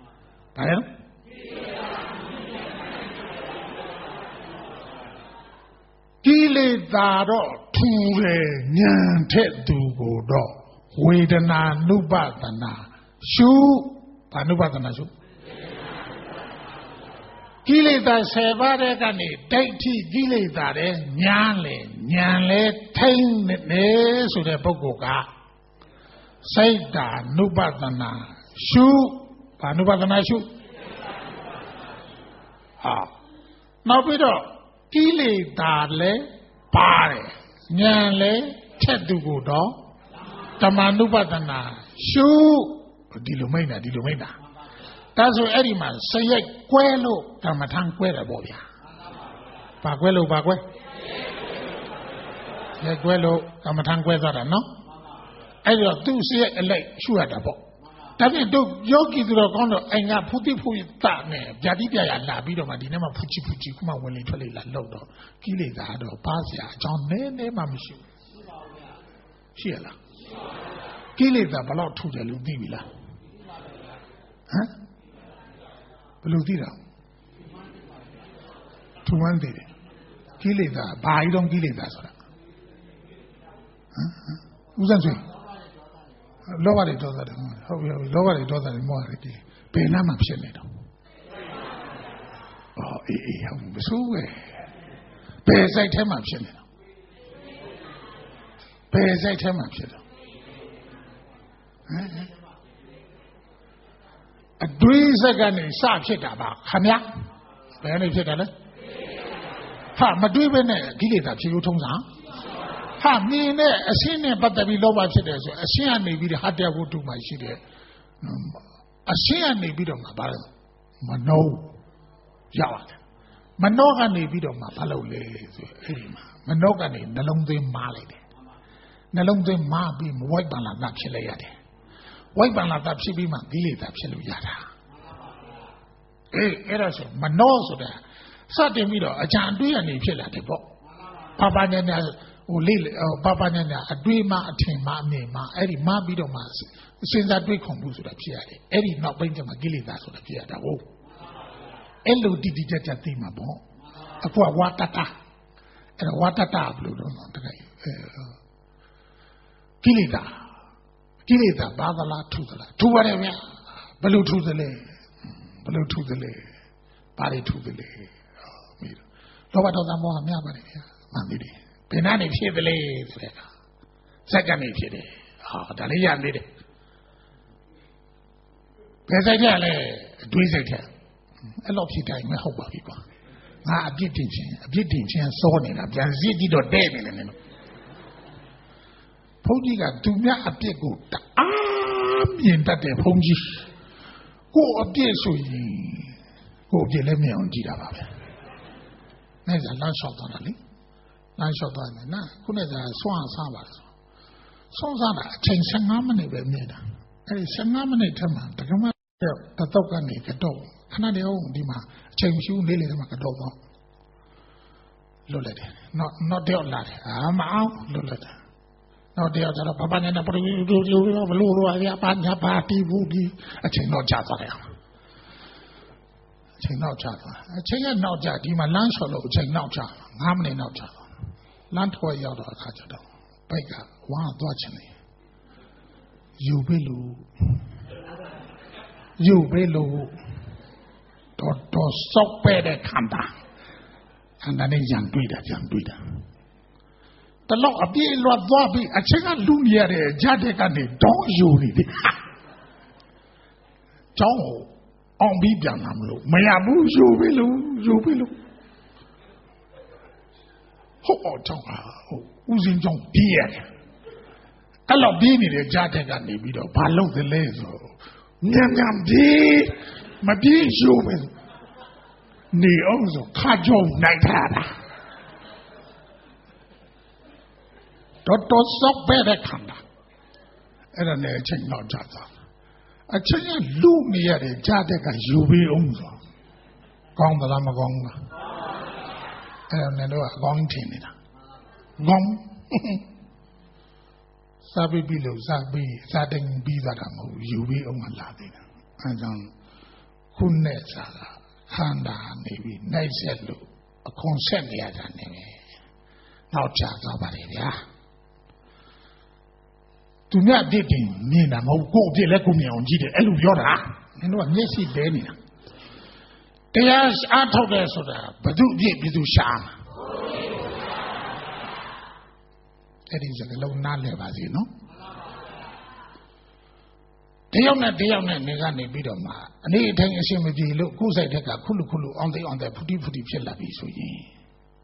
Kile Daro Ture Nyan Ted to go do. Wedana Nubatana. Shu Panubatana. Gileda Sevare Gani, Dainty Gileda, Nyanle, Nyanle, Tain to the Bogoga. Saida, Nubatana, Shu, Panubatana Shu. Ah. Now, Peter, Gileda le, Pare, Nyanle, Chedugo, Tamanubatana, Shu, Dilumena, Dilumena. That's what any man say, Quello, Tamatang Quella Bobia. Paguelo, Bague. Quello, Tamatang Quella, no? I do see a lake, sure at the book. That means, do Yogi to the condo and got Putti Putane, Jadidia, Labido, Madinama, Puchi Puchi, Kuma, when it really la lodo, Kilizado, Pasia, John Nene, Mamishu. Sheila. Kiliza, Balot to the Ludivilla. Huh? Beludira. To one day. Kilida, buy don't kill it as well. Who's that saying? Lower it does that. Lower it does that more. Penama Pshenedo. Oh, eh, so way. Pesai Tema Pshenedo. Pesai Tema Pshenedo. A Duizagan is Sapcheta about Hanya. Very fit, Ha, Madubene, Gilita, Chiutonga. Ha, me, a senior, but the below my cities, a senior may be the hard devil to my city. A senior may be on my barrel. Mano Yawat. Manoga may be on my fellow lady. Manogani, Nalonde Malade. Nalonde Ma be white bala napshilayade. White bala napshibima, Gilita, Chiluyata. Eh, Eraso, Manoso there. Sati mido ajandui ani phila de po papa nyanya o le papa nyanya adui ma athin ma amin ma edi ma pi do ma sinza dui khon bu so da phit yade edi nauk bain ma gileza so da phit yada ho elo titi jat jat thi ma po aku wa wa tata eda wa tata blo do no takai gileza gileza ba da la thu da la thu pare mya belu thu de le belu thu de le ba de thu de le Loba does more Yamani, Mammy. Penani fear the lay, second if you did. Ah, Dalia did it. Pesagale, Dwizet. A lot of time, I hope people. Ah, a bit teaching, a bit teaching, and so on, and Zidi or David. Pogiga, do me a big good. Ah, mean that the Pongi. Go up there so ye go get me on Gida. There's a lunch shot on a link. Lunch shot on a now. Who is a swan savage? Sonsana, change Sangamani with me. There is Sangamani Tama, the Gama, the Tokani, the dog. Canada own Dima, change you nearly the Macadova. Lullet. Not not the old lad. I'm out, Lullet. Not the other Papa and the Lulu, Panya party, Woody, a chain no Java. Chain out Java. A chain no Jadi, my lunch or chain out Java. How many no Java? Land for your Kajado. Bega, one watching me. You below. You below. To stop better Kanda. And then a young breeder, young breeder. The law of the Lord Bobby, a chicken Lumiere, Jadekani, don't you read it? John. On be Bianamlo, Mayabu, you will, you will. Oh, John, who's in John Pierre? I love being in a Jatega Nibido, Palo the Lezo. Nyam D, my dear, you will. Neozo, Kajo, Nagada. Don't stop better, Kanda. And then they change not Jata. A chicken Lumia, the Jateka, you will own. Gong the Lama Gonga. And then they are going to it. Gong. Sabi below, Sabi, Sading Bizaramo, you be on a ladder. And on Kunesaga, Kanda, maybe, nice yellow, a consent yet, and now chance about it, yeah. To me, I didn't mean I'm go to let me on G. Eluyora, and what yes, he did. There's out of there, so that, but do get to sham. That is a low nalevas, you know. They are not, they are not, they are not, bit of ma. And they take a shame with the look, goes like a kulu kulu on the on the putty putty pillabi, so ye.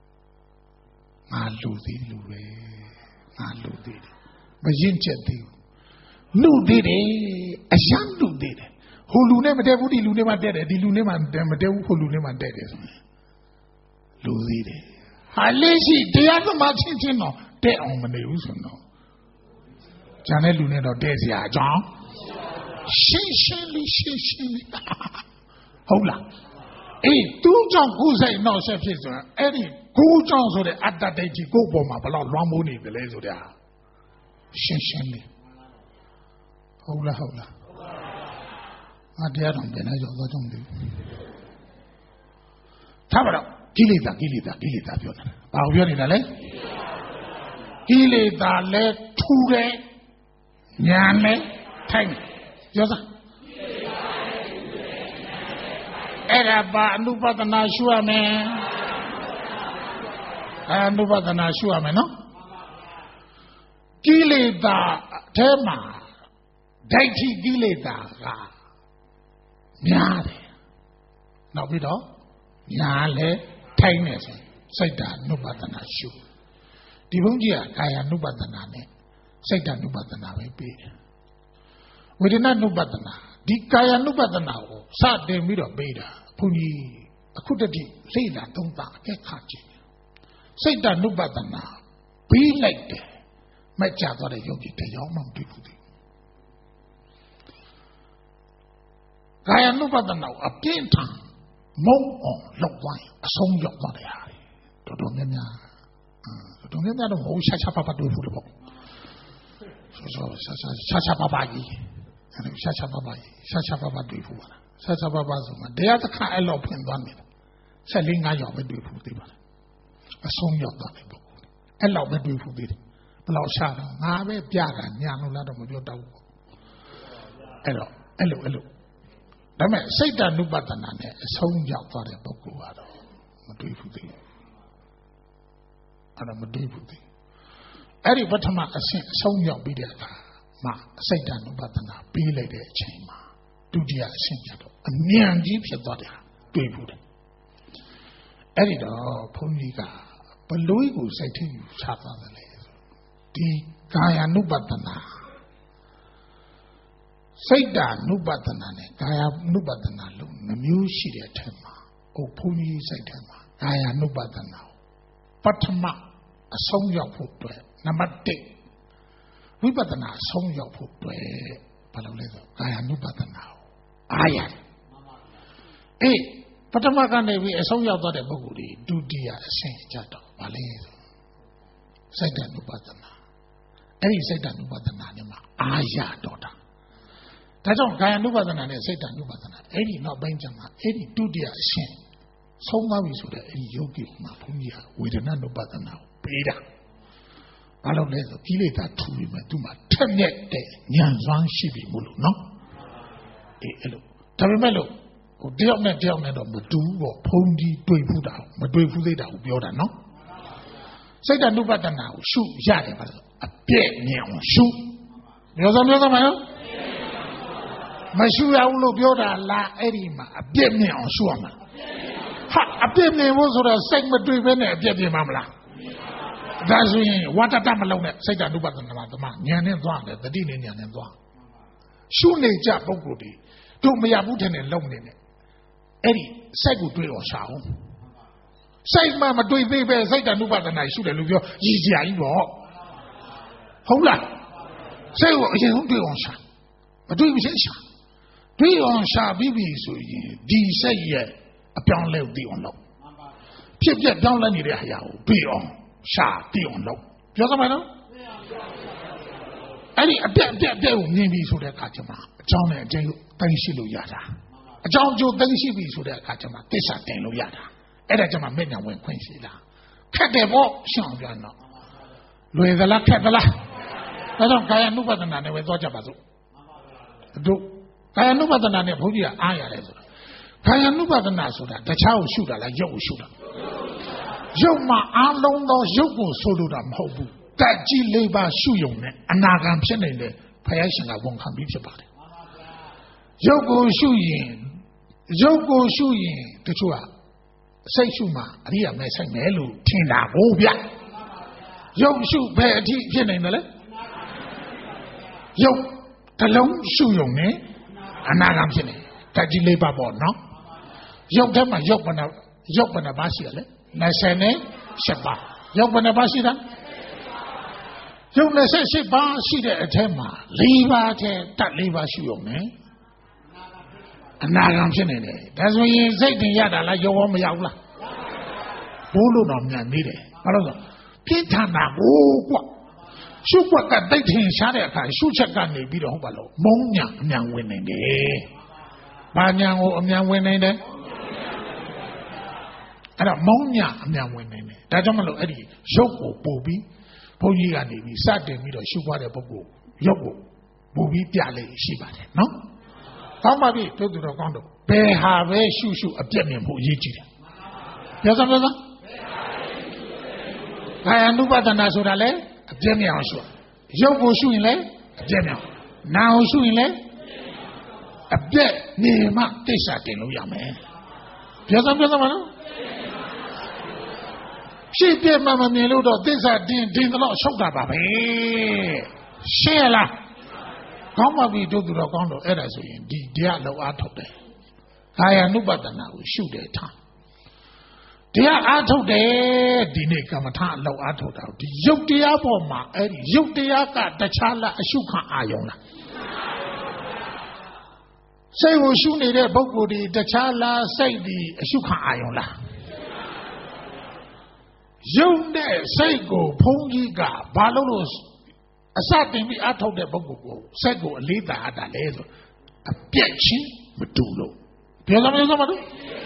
Maluthi, Lure, Maluthi. But you said, no, did it, a shan do did it. Who never did, would you never did it, the Luneman, the who never did it. Luzide. I lazy, the other marching, no, they on the news, no. Janet Lunet or Desia, John. She, she, she, she. Hold on. Eh, two John who say no, chef is any two Johns or the at that day, go bomb up a lot of money, the laser there. Shishini. Hola, hola. I dare on the night of the Jumbi. Tabara, Gilita, Gilita, Gilita, Bavianale. Gilita le Ture Yane Tang. Yosa. Eraba, Nubadana Shuame. And Nubadana Shuame, no? Gileda tema daiti gileda ga nyare now we do nyale taine saita nubadana shu di bungji ya kaya nubadana ne saita nubadana be pe wedana nubadana di kaya nubadana ko sa tin bi do pe da bungji akhu tati leila thong ta akek kha chi saita nubadana bi like de my child got a yogi to Yamam people. Gaya Nubada now, a painter, mo on, look wine, a song yok not a Dodomia. Dodomia, the whole Shachapapa do for the book. Shachapabai, and Shachapabai, Shachapapa do for Shachapapa. They are the car I love in one minute. Selling I have a do for the one. A song yok not a book. I love a do for the Lao Shana, Nave Piara, Yanu Ladam of your dog. Hello, hello, hello. The man say that Nubatanane, a song yacht for a book. Madufuti. And a Madufuti. Every Batama, a song yacht be there. Ma, say that Nubatana, be lady a chamber. Do dear Sinjato, a near deep your daughter, Duifuti. Every dog, Puniga, but Louis will say to you, Chata the lady. Gaya Nubatana Saida Nubatana, Gaya Nubatana, Namushi Tema, O Puni Saitama, Gaya Nubatana, Patama, a song your foot, Namate, Nubatana, song your foot, Palolezo, Gaya Nubatana, Aya. Eh, Patamagane, we a song your daughter Boguri, do dear Saint Jato, Valezo, Saida Nubatana. Any Satan Nubadananima, Aya daughter. That's all Gaya Nubadan and Satan Nubadana. Any not Benjamin, any do dear sin. So now we should a yogi Mapunia with an Nubadana, Beda. Palolezo, Kileta Turima Duma, ten yet Nyan Zwan Shibi Mulu, no? Hello. Tarimelo, or Diamond Diamond of Madu or Pondi Duifuda, Maduifuda, Bioda, no? Satan Nubadana, shoot Yadaba. A bit near on shoe. You're the other man? Mashu Aulo Bioda La Edima, a bit near on Shuama. A bit near was a segment driven a bit mamla. That's what a damn alone said that Nubadan the man, Yan and Zwan, the Dinian and Zwan. Shune Japogudi, do me a button and long in it. Eddie, Segu Dui or Shao. Say, Mamma, do it, baby, say that Nubadan I should have you, easy. Hold on. Say what you don't do on Sha. But do you say Sha? Do you on Sha Bibi so ye? Do you say ye? A pound level be on low. Keep that down let me there. Be on Sha, be on low. You know what I ဒီအပြက်အပြက်အပြက်ကိုမြင်ပြီးဆိုတဲ့အခါကျမှအကြောင်းနဲ့အကျိုးတိုင်းရှိလို့ရတာအကြောင်းအကျိုးတိုင်းရှိပြီဆိုတဲ့အခါကျမှသစ္စာတင်လို့ရတာအဲ့ဒါကျမှမဲ့ညာဝင်ခွင့်ရှိလားခက်တယ်ပေါ့ရှောင်းပြန်တော့လွယ်သလားခက်သလားဒါကြောင့်ကာယ ानु ပဒနာနဲ့ပဲသွားကြပါစို့တို့ကာယ ानु ပဒနာနဲ့ဘုန်းကြီးကအားရတယ်ဆိုတာကာယ ानु ပဒနာဆိုတာတခြားကိုရှုတာလားရုပ်ကိုရှုတာရုပ်မှာအလုံးသောရုပ်ကိုဆိုလိုတာမဟုတ်ဘူးတတ်ကြီးလေးပါရှုယုံနဲ့အနာဂံဖြစ်နေတဲ့ဘုရားရှင်ကဝန်ခံပြီးဖြစ်ပါတယ်ရုပ်ကိုရှုရင်ရုပ်ကိုရှုရင်တချို့ကစိတ်ရှုမှအရိယာမဲ့ဆိုင်မယ်လို့ထင်တာကိုဗျရုပ်ရှုဘယ်အထိဖြစ်နေတယ်လဲရုပ်တစ်လုံးရှုယုံနဲ့အနာဂံဖြစ်နေတတ်ကြီးလေးပါပေါ့နော်ရုပ်ထဲမှာရုပ်ဘယ်နှရုပ်ဘယ်နှပါရှိရလဲနှစ်ဆယ်နဲ့ရှစ်ပါရုပ်ဘယ်နှပါရှိတာရုပ်နှစ်ဆယ်ရှစ်ပါရှိတဲ့အထဲမှာလေးပါးထဲတတ်လေးပါရှုယုံနဲ့အနာဂံဖြစ်နေတယ်ဒါဆိုရင်စိတ်တင်ရတာလားရုပ်ရောမရဘူးလားဘိုးလို့တော့မြန်နေတယ်ဘာလို့လဲပြင်းထန်တာကိုကွရှုွက်ကတိတ်ထင်ရှားတဲ့အခါရှုချက်ကနေပြီးတော့ဟုတ်ပါလို့မုံညာအမြန်ဝင်နေတယ်ဘာညာကိုအမြန်ဝင်နေတယ်အဲ့တော့မုံညာအမြန်ဝင်နေတယ်ဒါကြောင့်မလို့အဲ့ဒီရုပ်ကိုပို့ပြီးဘုန်းကြီးကနေပြီးစတင်ပြီးတော့ရှုွားတဲ့ပုဂ္ဂိုလ်ရုပ်ကိုပို့ပြီးပြလေးရှိပါတယ်နော်ကောင်းပါပြီတို့သူတော်ကောင်းတို့ဘယ်ဟာပဲရှုရှုအပြည့်မြင်ဖို့အရေးကြီးတယ်ပြောစမ်းပြောစမ်းကာယ ानु ပဒနာဆိုတာလေအပြည့်မြင်အောင်ရှုရုပ်ကိုရှုရင်လေအပြည့်မြင်အောင်နာကိုရှုရင်လေအပြည့်နေမှသိစ္စာတင်လို့ရမယ်ပြောစမ်းပြောစမ်းပါနော်ဖြစ်ပြမှမမြင်လို့တော့သစ္စာတင်တင်တော့ရှုပ်တာပါပဲရှင်းလားကောင်းပါပြီတို့သူတော်ကောင်းတို့အဲ့ဒါဆိုရင်ဒီတရားလောက်အားထုတ်တယ်ကာယ ानु ပဒနာကိုရှုတယ်ထားတရားအားထုတ်တယ်ဒီနေ့ကမ္မထာလောက်အားထုတ်တာဒီရုပ်တရားပေါ်မှာအဲ့ဒီရုပ်တရားကတခြားလားအရှုခံအာယုံလားစိတ်ကိုရှုနေတဲ့ပုဂ္ဂိုလ်ဒီတခြားလားစိတ်ဒီအရှုခံအာယုံလားရုပ်နဲ့စိတ်ကိုဘုန်းကြီးကဘာလို့လို့အစတင်ပြီးအထုတ်တဲ့ပုဂ္ဂိုလ်ကိုစိတ်ကိုအလေးသာအပ်တာလဲဆိုအပြက်ချင်းမတူလို့ပြောစမ်းပြောစမ်းပါတော့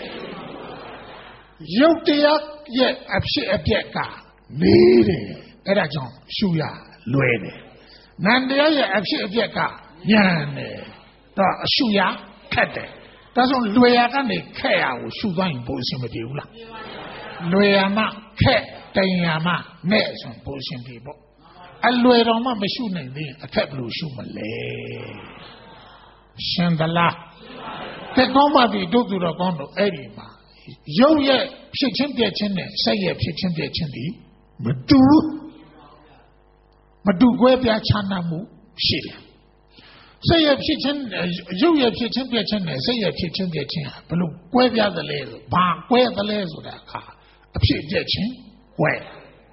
ရုပ်တရားရဲ့အဖြစ်အပျက်ကနေတယ်အဲ့ဒါကြောင့်ရှုရလွယ်တယ်နန္တရားရဲ့အဖြစ်အပျက်ကညံတယ်တော့အရှုရခက်တယ်ဒါဆိုလွယ်ရကနေခက်ရကိုရှုသွားရင်ပိုအဆင်မပြေဘူးလားလွယ်ရမှခက်တိုင်ရမှနဲ့ဆိုပိုအဆင်ပြေပေါ့အလွယ်တော်မှမရှုနိုင်သေးအခက်ဘယ်လိုရှုမလဲရှင်သလားတဲ့ကောင်းပါပြီတို့သူတော်ကောင်းတို့အဲ့ဒီမှာရုပ်ရဲ့ဖြစ်ချင်းပြည့်ချင်းနဲ့စိတ်ရဲ့ဖြစ်ချင်းပြည့်ချင်းဒီမတူမတူကွဲပြားခြားနားမှုရှိတယ်စိတ်ရဲ့ဖြစ်ချင်းရုပ်ရဲ့ဖြစ်ချင်းပြည့်ချင်းနဲ့စိတ်ရဲ့ဖြစ်ချင်းပြည့်ချင်းဘယ်လိုကွဲပြားသလဲဆိုဘာကွဲသလဲဆိုတာကအဖြစ်ပြည့်ချင်းကွဲ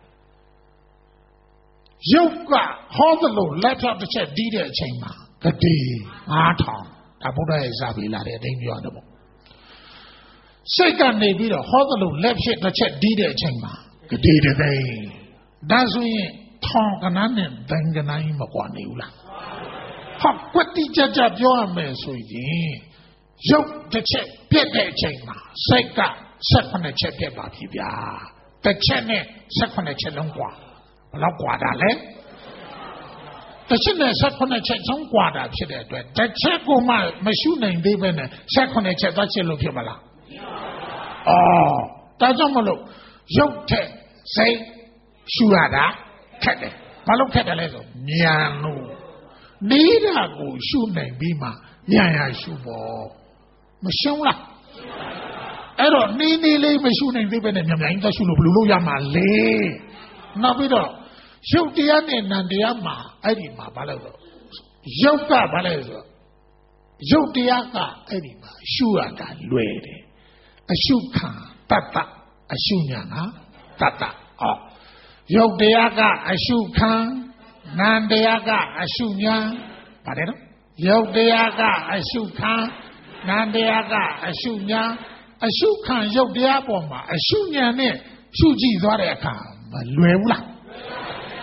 ရုပ်ကဟောသလိုလက်ထပ်တစ်ချက်တီးတဲ့အချိန်မှာဂတိငါးထောင်ဒါဘုရားရဲ့ဇာပိလာတဲ့အတိုင်းပြောတယ်ပေါ့စိတ်ကနေပြီးတော့ဟောသလိုလက်ဖြစ်တစ်ချက်တီးတဲ့အချိန်မှာဂတိတသိန်းဒါဆိုရင်ထောင်ကနန်းနဲ့ဘင်္ဂနိုင်းမကွာနေဘူးလားဟာကွတိကြကြပြောရမယ်ဆိုရင်ရုပ်တစ်ချက်ပြက်တဲ့အချိန်မှာစိတ်ကဆက်ခုနှစ်ချက်ပြက်ပါပြီဗျာတစ်ချက်နဲ့ဆက်ခုနှစ်ချက်လုံးကွာဘယ်လောက်ကွာတာလဲတစ်ချက်နဲ့ဆက်ခုနှစ်ချက်ဆုံးကွာတာဖြစ်တဲ့အတွက်တစ်ချက်ကိုမှမရှုနိုင်သေးပဲနဲ့ဆက်ခုနှစ်ချက်သွားချက်လို့ဖြစ်မလားအော်ဒါကြောင့်မလို့ရုပ်ထက်စိတ်ရှုရတာခက်တယ်ဘာလို့ခက်တယ်လဲဆိုမြန်လို့နေတာကိုရှုနိုင်ပြီးမှမြန်ရရှုဖို့မရှုံးလားအဲ့တော့နေနေလေးမရှုနိုင်သေးပဲနဲ့မြန်မြန်ကြီးသွားရှုလို့ဘယ်လိုလုပ်ရမှာလဲနောက်ပြီးတော့ရုပ်တရားနဲ့နံတရားမှာအဲ့ဒီမှာဘာလဲဆိုရုပ်ကဘာလဲဆိုရုပ်တရားကအဲ့ဒီမှာရှုရတာလွယ်တယ်အရှုခံတတ္တအရှုညာကတတ္တအော်ရုပ်တရားကအရှုခံနံတရားကအရှုညာပါတယ်နော်ရုပ်တရားကအရှုခံနံတရားကအရှုညာအရှုခံရုပ်တရားပေါ်မှာအရှုညာနဲ့ရှုကြည့်သွားတဲ့အခါမလွယ်ဘူးလား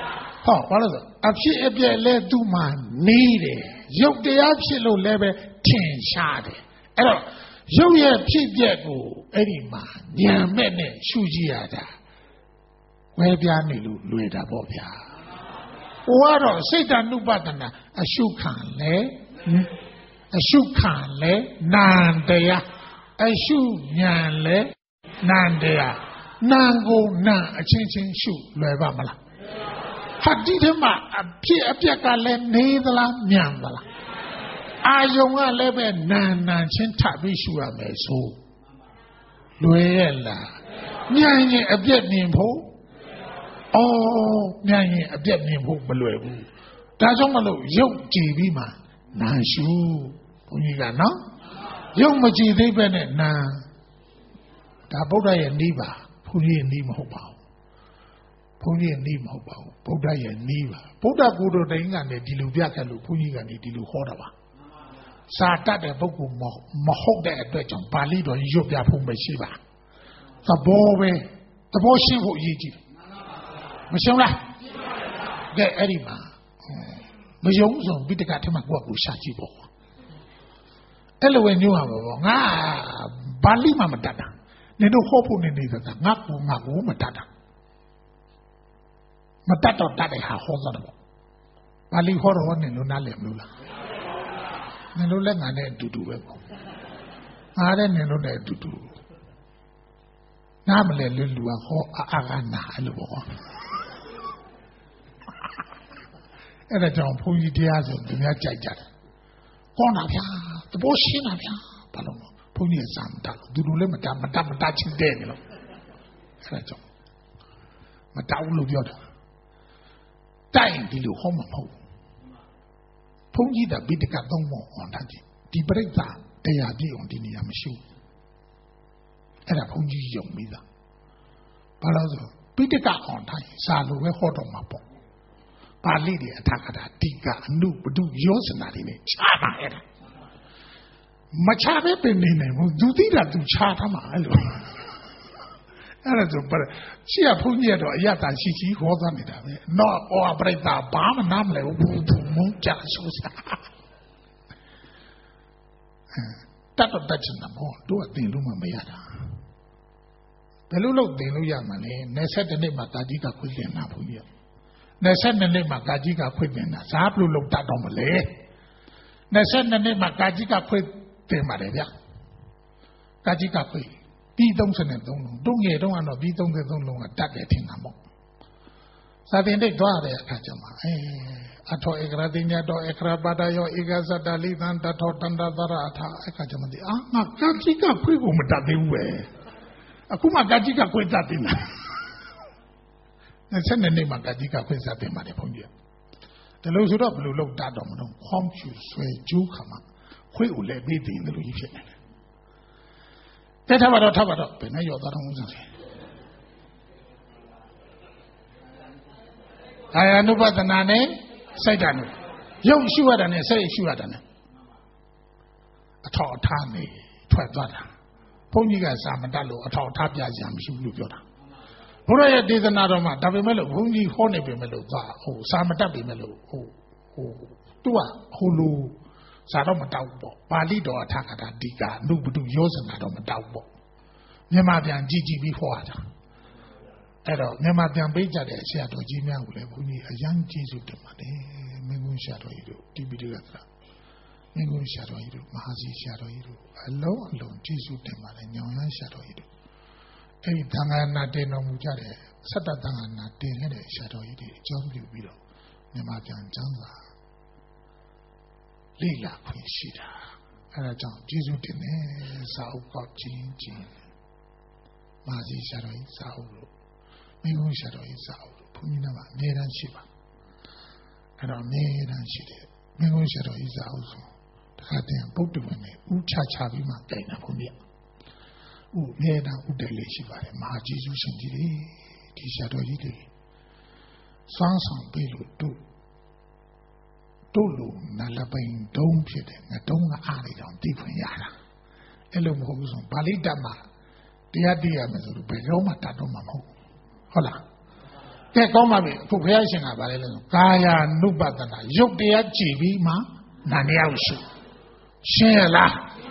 ဟောဘာလို့ဆိုအဖြစ်အပျက်လဲသူ့မှာနေတယ်ရုပ်တရားဖြစ်လို့လည်းပဲထင်ရှားတယ်အဲ့တော့ရုပ်ရဲ့ဖြစ်ပျက်ကိုအဲ့ဒီမှာဉာဏ်မဲ့နဲ့ရှုကြည့်ရတာဝဲပြားနေလို့လွယ်တာပေါ့ဗျာဟိုကတော့စိတ်တ ानु ပဒနာအရှုခံလဲအရှုခံလဲနန္တရားအရှုဉာဏ်လဲနန္တရားနာကိုနာအချင်းချင်းရှုလွယ်ပါမလားဟာဒီထဲမှာအဖြစ်အပျက်ကလည်းနေသလားမြန်သလားအာယုံကလည်းပဲနာနာချင်းထပ်ပြီးရှုရမယ်ဆိုလွယ်ရဲ့လားမြန်ရင်အပြက်မြင်ဖို့အော်မြန်ရင်အပြက်မြင်ဖို့မလွယ်ဘူးဒါကြောင့်မလို့ရုပ်ကြည်ပြီးမှနာရှုဘုန်းကြီးကနော်ရုပ်မကြည်သေးပဲနဲ့နာဒါဗုဒ္ဓရဲ့နိဗ္ဗာန်ဘုန်းကြီးရဲ့နိမဟုတ်ပါဘူးဘုန်းကြီးရဲ့နိမဟုတ်ပါဘူးဗုဒ္ဓရဲ့နိဗ္ဗာန်ဗုဒ္ဓကိုယ်တော်တိုင်ကနေဒီလိုပြခဲ့လို့ဘုန်းကြီးကနေဒီလိုဟောတာပါစာတတ်တဲ့ပုဂ္ဂိုလ်မဟုတ်တဲ့အတွက်ကြောင့်ပါဠိတော်ရွတ်ပြဖို့မရှိပါသဘောပဲသဘောရှင်းဖို့အရေးကြီးတယ်မရှင်းလားကဲအဲ့ဒီမှာမယုံဆုံးပိဋကထဲမှာကိုယ့်ကိုရှာကြည့်ပေါ့အဲ့လိုပဲညှို့ရပါပေါ့ငါပါဠိမှမတတ်တာနေတော့ဟောဖို့နေနေတာငါ့ကိုငါ့ကိုမတတ်တာမတတ်တော့တတ်တဲ့ဟာဟောသွားတယ်ပေါ့ပါဠိဟောတော့နေလို့နားလည်မလို့လားနေလို့လည်းငါနဲ့အတူတူပဲပေါ့ငါနဲ့နေလို့လည်းအတူတူနားမလဲလူလူကဟောအာကနာအဲ့လိုပေါ့အဲ့ဒါကြောင့်ဘုန်းကြီးတရားဆိုသူများကြိုက်ကြတယ်ကောင်းတာဗျာသဘောရှင်းတာဗျာဘာလို့ဘုန်းကြီးကစာမတတ်လို့သူတို့လည်းမတတ်မတတ်မတတ်ချင်းတဲ့နေလို့အဲ့ဒါကြောင့်မတောင်းလို့ပြောတာတိုင်ဒီလိုဟောမှာမဟုတ်ဘုန်းကြီးကပိဋကသုံးဖို့ဟောတာကြီးဒီပြိဿတရားပြည့်အောင်ဒီနေရာမရှိဘူးအဲ့ဒါဘုန်းကြီးယုံပြီးသားဘာလို့ဆိုပိဋကဟောတာစာလိုပဲဟောတော့မှာပေါ့ပါဠိတွေအထာကတာတိကအနုပဒုယောဇနာတွေနဲ့ခြားတာအဲ့ဒါမခြားပဲပြင်နေနိုင်ဘူးသူသိတာသူခြားထားမှာအဲ့လိုအဲ့ဒါဆိုပြရှိရဘုန်းကြီးကတော့အရတာရှိရှိဟောသွားနေတာပဲတော့ဟောပြိဿဘာမှနားမလဲဘူးသူမုန်းကြဆိုစားတတ်တော့တတ်ချင်တာပေါ့တို့အတင်လို့မှမရတာဘယ်လိုလုပ်တင်လို့ရမှာလဲနှစ်ဆက်တစ်နှစ်မှတာကြီးကခွင့်တင်တာဘုန်းကြီးနှစ်ဆက်နှစ်နှစ်မှကာကြီးကခွင့်တင်တာဇာဘလို့လုပ်တတ်တော့မလဲနှစ်ဆက်နှစ်နှစ်မှကာကြီးကခွင့်တင်ပါတယ်ဗျကာကြီးကခွင့်ပြီးသုံးဆယ်နဲ့သုံးလုံးတုံးငယ်တုံးကတော့ပြီးသုံးဆယ်သုံးလုံးကတတ်တယ်ထင်တာပေါ့စာတင်တိတ်သွားတဲ့အခါကျမှအဲအထောဧကရတိညာတော်ဧကရပါဒယောဧကဇတလိသံတထောတန္တသရအထာအခါကျမှဒီအာငါကာကြီးကခွင့်ကိုမတတ်သေးဘူးပဲအခုမှကာကြီးကခွင့်တတ်တယ်လားဆက်နေနေမှာကာကြီးကခွင့်စားတင်ပါတယ်ဘုန်းကြီးဒါလို့ဆိုတော့ဘယ်လိုလုပ်တတ်တော့မလို့ခေါင်းချူဆွဲကျိုးခါမှာခွေးကိုလည်းပေးတယ်လို့ကြီးဖြစ်နေတယ်တဲ့ထားပါတော့ထားပါတော့ဘယ်နဲ့ရောသွားတော့ဦးစားစေအာယ ानु ပဒနာနဲ့စိတ်ဓာတ်နဲ့ရုပ်ရှုရတာနဲ့စိတ်ရှုရတာနဲ့အထောက်အထားနဲ့ထွက်သွားတာဘုန်းကြီးကစာမတတ်လို့အထောက်အထားပြကြမရှိဘူးလို့ပြောတာဘုရားရဲ့ဒေသနာတော်မှာဒါပေမဲ့လို့ဘုန်းကြီးဟောနေပေမဲ့လို့သာဟိုစာမတတ်ပေမဲ့လို့ဟိုဟိုသူကဟိုလိုစာတော့မတောက်ဘူးပေါ့ပါဠိတော်အထာကတာဒီကအနုပဒုယောဇနာတော့မတောက်ဘူးပေါ့မြန်မာပြန်ကြည်ကြည်ပြီးဟောရတာအဲ့တော့မြန်မာပြန်ပေးကြတဲ့ဆရာတော်ကြီးများကိုလည်းဘုန်းကြီးအယံကျေးဇူးတင်ပါတယ်မင်းကုန်းဆရာတော်ကြီးတို့တိပိဋကသမင်းကုန်းဆရာတော်ကြီးတို့မဟာစီဆရာတော်ကြီးတို့အလုံးအလုံးကျေးဇူးတင်ပါတယ်ညောင်ရမ်းဆရာတော်ကြီးတို့အဲ့ဒီသံဃာနာတင်တော်မူကြတဲ့စတ္တသံဃာနာတင်ခဲ့တဲ့ဆရာတော်ကြီးတွေအကြောင်းပြုပြီးတော့မြန်မာပြန်ကျမ်းစာလေ့လာခွင့်ရှိတာအဲဒါကြောင့်ကျေးဇူးတင်တယ်စာအုပ်ကောက်ချင်းချင်းမာစီဆရာတော်ကြီးစာအုပ်လို့မိဘဆရာတော်ကြီးစာအုပ်လို့ဘုန်းကြီးနာမှာအမြဲတမ်းရှိပါအဲ့တော့အမြဲတမ်းရှိတယ်မိဘဆရာတော်ကြီးစာအုပ်ဆိုတခါတည်းပုဒ်တဝင်နဲ့ဥချချပြီးမှတိုင်တာဘုန်းကြီးဥအမြဲတမ်းဥတည်လေးရှိပါတယ်မဟာကျေးဇူးရှင်ကြီးတွေဒီဆရာတော်ကြီးတွေစွမ်းဆောင်ပေးလို့တို့တို့လိုနလပိန်တုံးဖြစ်တယ်ငါတုံးကအားနေတော့သိဖွင့်ရတာအဲ့လိုမဟုတ်ဘူးဆိုပါဠိတတ်မှာတရားသိရမယ်ဆိုလို့ဘယ်တော့မှတတ်တော့မှာမဟုတ်ဟုတ်လား cái có mà bị phụ phải sinh à bà lấy lên kaya nubadana dục địa chỉ vì mà nà neo sự xin là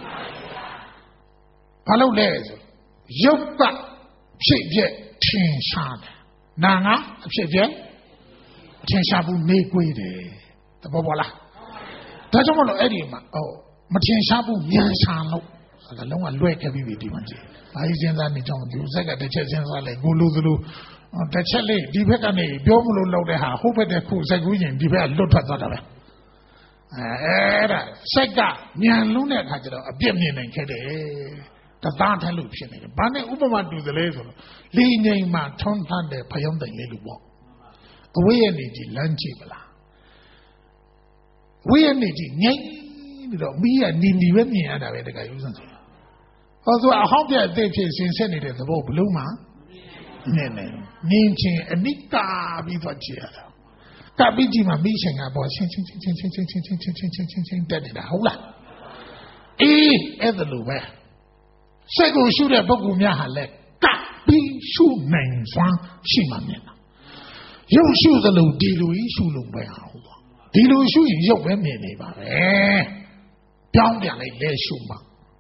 bà lâu lệ rồi dục cả sự việc thiên sa này nà ngã sự việc thiên sa bu nê quê đấy ta bảo bảo là ta cho mà lo ấy đi mà oh mà thiên sa bu nhân sa lâu là lâu mà luyện cái gì đi mà chứ ai dân gian này trong điều sai cái chuyện dân gian này gulu guluแต่เช่นเลยดีเพื่อนนี่เดี๋ยวมันเราเลยหาคู่ไปแต่คู่ใส่คู่ยิงดีเพื่อนลดทัดทัดไปเออแต่ใส่กะเนี่ยลุ้นเนี่ยข้าจะเราเปลี่ยนเนี่ยแค่เดียวแต่ตาแทนลูกเช่นนี้บ้านนี้อุปมาดูเลยสิลีเนี่ยมาท่อนท่านเดียพยายามแต่งเลยลูกบอกเวียนี่จีลันจีบละเวียนี่จีเนี่ยนี่เรามีอันนี้นี่เว้ยเนี่ยอะไรเด็กอายุสั้นสุดเพราะว่าห้องเดียเด็กเช่นเส้นนี่เด็กจะบอกบลูมาเนี่ยเนี่ยนิ่งจริงอันนี้กาบีตัวเจียแล้วกาบีจีมาไม่ใช่งาบอกเช่นเช่นเช่นเช่นเช่นเช่นเช่นเช่นเช่นเช่นเช่นเช่นเช่นแต่เนี่ยเอาละเออเออจะรู้ไหมใส่กูชูเนี่ยพวกกูเนี่ยหาเล็กกาบีชูหนึ่งสองสี่มาเนี่ยนะยกชูจะรู้ดีรู้อีชูลงไปเอาดีรู้ชูอียกไปเมียนี่บ้าเอ๊ะเปลี่ยนเปลี่ยนเลยเลยชูมา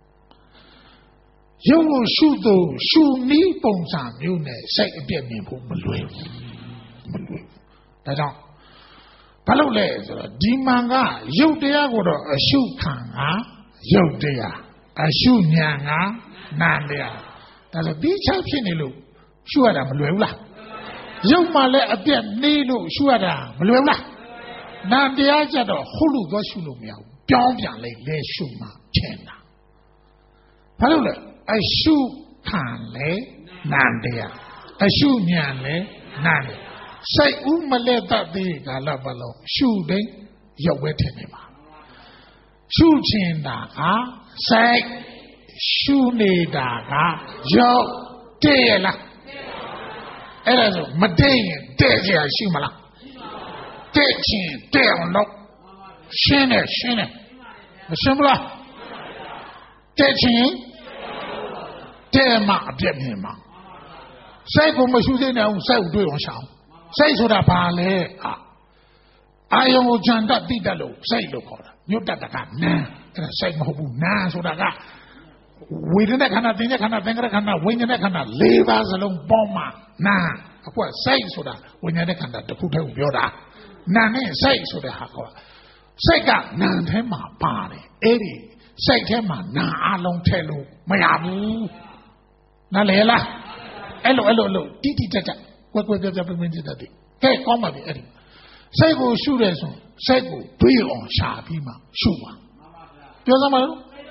有我数到数你本上有呢，谁变面不没乱，没乱。大家，把路来是了，地方啊，有的呀，我说修看啊，有的呀，啊修娘啊，难的呀。但是比较便宜路，修的没乱啦。有嘛来啊变内路修的没乱啦。难的呀，叫做葫芦多修路苗，表面来来修嘛钱呐。把路来。ไอ้ชูผ่านเลยนานเดียไอ้ชูเนียนเลยนานใส่อุ้มมาเล่ตัดดีกาลาบาลชูเด้ยกเวทนี่มาชูเชินดากาใส่ชูเนดากายกเตะละเอะไรสิมาเตะเตะเสียชูมาละเตะชินเตะมันลกชินเนี่ยชินเนี่ยไม่ใช่มั้ยเตะชินแต่มาเปลี่ยนเนี่ยมาใส่ผมมาสู้เนี่ยใส่ด้วยของเขาใส่สุดาบาเลยอ่ะอายงจันทร์ติดแล้วใส่ลูกเขายุติตะกันนะใส่มาหูน้าสุดาก็วิญญาณขนาดนี้ขนาดนี้ขนาดวิญญาณขนาดเลวาสลงปอมาน้าเขาว่าใส่สุดาวิญญาณขนาดตะคุเทวเบียดาน้าเนี่ยใส่สุดาเขาใส่กันน้าเทมาป่าเลยเอริใส่เทมาน้าอาลงเทลูไม่อาบูนั่นเลยล่ะเอโลเอโลโลตีตีจัดๆกวยๆจับๆเป็นๆจัดๆแค่ก้มมาดิเอริใส่กูชูเลยส่งใส่กูด้วยอ่อนชาพี่มาชูมาเดี๋ยวสมัย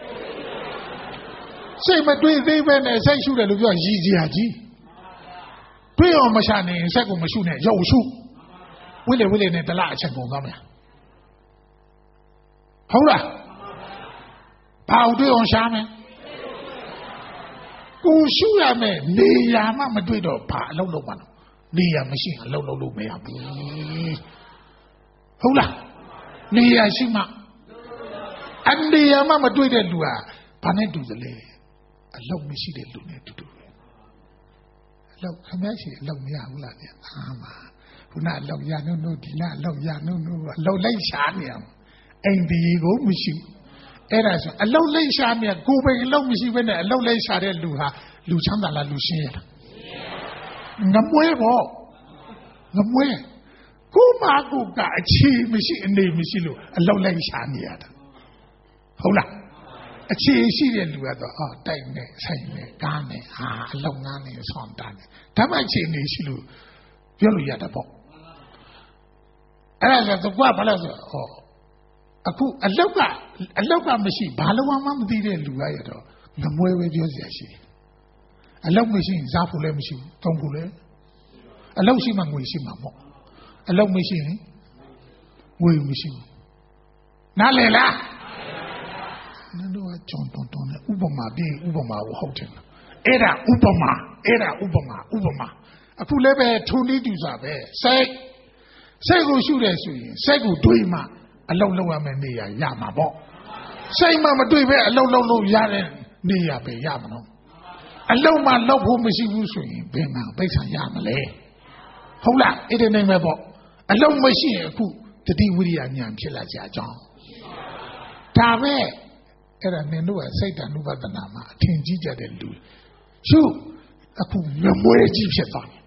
ใส่มาด้วยด้วยไปเนี่ยใส่ชูเลยลูกว่ายีจีอาจีด้วยอ่อนมาชาเนี่ยใส่กูมาชูเนี่ยยาวชูวิเลวิเลเนี่ยตลาดเชิงของเขาเนี่ย好了เผาด้วยอ่อนชาไหมกูชูยาแม่เนียมามาด้วยดอกผ่าเล่าลงมันเนียไม่ใช่เล่าเล่าลูกไม่เอาบีဟုတ်လားနေရရှိမှအနေရမှမတွေ့တဲ့လူဟာဘာနဲ့တူသလဲအလောက်မရှိတဲ့လူနဲ့တူတူပဲအလောက်ခမရှိအလောက်မရဘူးလားဗျာအာမခုနအလောက်ရနှုတ်နှုတ်ဒီနာအလောက်ရနှုတ်နှုတ်အလောက်လိုက်ရှာနေအောင်အိမ်ဒီကိုမရှိအဲ့ဒါဆိုအလောက်လိုက်ရှာနေကိုယ်ပဲအလောက်မရှိဘဲနဲ့အလောက်လိုက်ရှာတဲ့လူဟာလူချမ်းသာလားလူရှင်းရလားငမွဲပေါ့ငမွဲကိုမကိုကအခြေမရှိအနေမရှိလို့အလောက်လိုက်ရှာနေရတာဟုတ်လားအခြေရှိတဲ့လူကတော့အော်တိုက်နေဆိုင်နေကားနေဟာအလောက်ငားနေဆောင်းတာနေဒါမှအခြေအနေရှိလို့ပြောလို့ရတာပေါ့အဲ့ဒါဆိုတော့ဘာလဲဆိုဟောအခုအလောက်ကအလောက်ကမရှိဘာလို့မှမသိတဲ့လူရရတော့ငမွဲပဲပြောစရာရှိတယ်အလောက်မရှိရင်စားဖို့လည်းမရှိဘူးတုံးဖို့လည်းအလောက်ရှိမှငွေရှိမှာပေါ့အလောက်မရှိရင်ငွေမရှိဘူးနားလည်လားနင်တို့ကကြောင်တုံတုံနဲ့ဥပမာပြီးဥပမာကိုဟုတ်တယ်အဲ့ဒါဥပမာအဲ့ဒါဥပမာဥပမာအခုလည်းပဲထုံလေးတူစားပဲစိတ်စိတ်ကိုရှုတယ်ဆိုရင်စိတ်ကိုတွေးမှအလောက်လောက်ရမယ်နေရရမှာပေါ့စိတ်မှမတွေးပဲအလောက်လောက်လို့ရတဲ့နေရပဲရမှာနော်အလောက်မှလောက်ဖို့မရှိဘူးဆိုရင်ဘယ်မှာပိဿာရမလဲဟဟုတ်လားအဲ့ဒီနိုင်ပဲပေါ့အလုံးမရှိရင်အခုတတိဝိရိယဉာဏ်ဖြစ်လာကြအကြောင်းဒါပဲအဲ့ဒါနင်တို့ကစိတ်တ ानु ပဒနာမှာအထင်ကြီးကြတဲ့လူရှုအခုငမွေကြီးဖြစ်သွားတယ်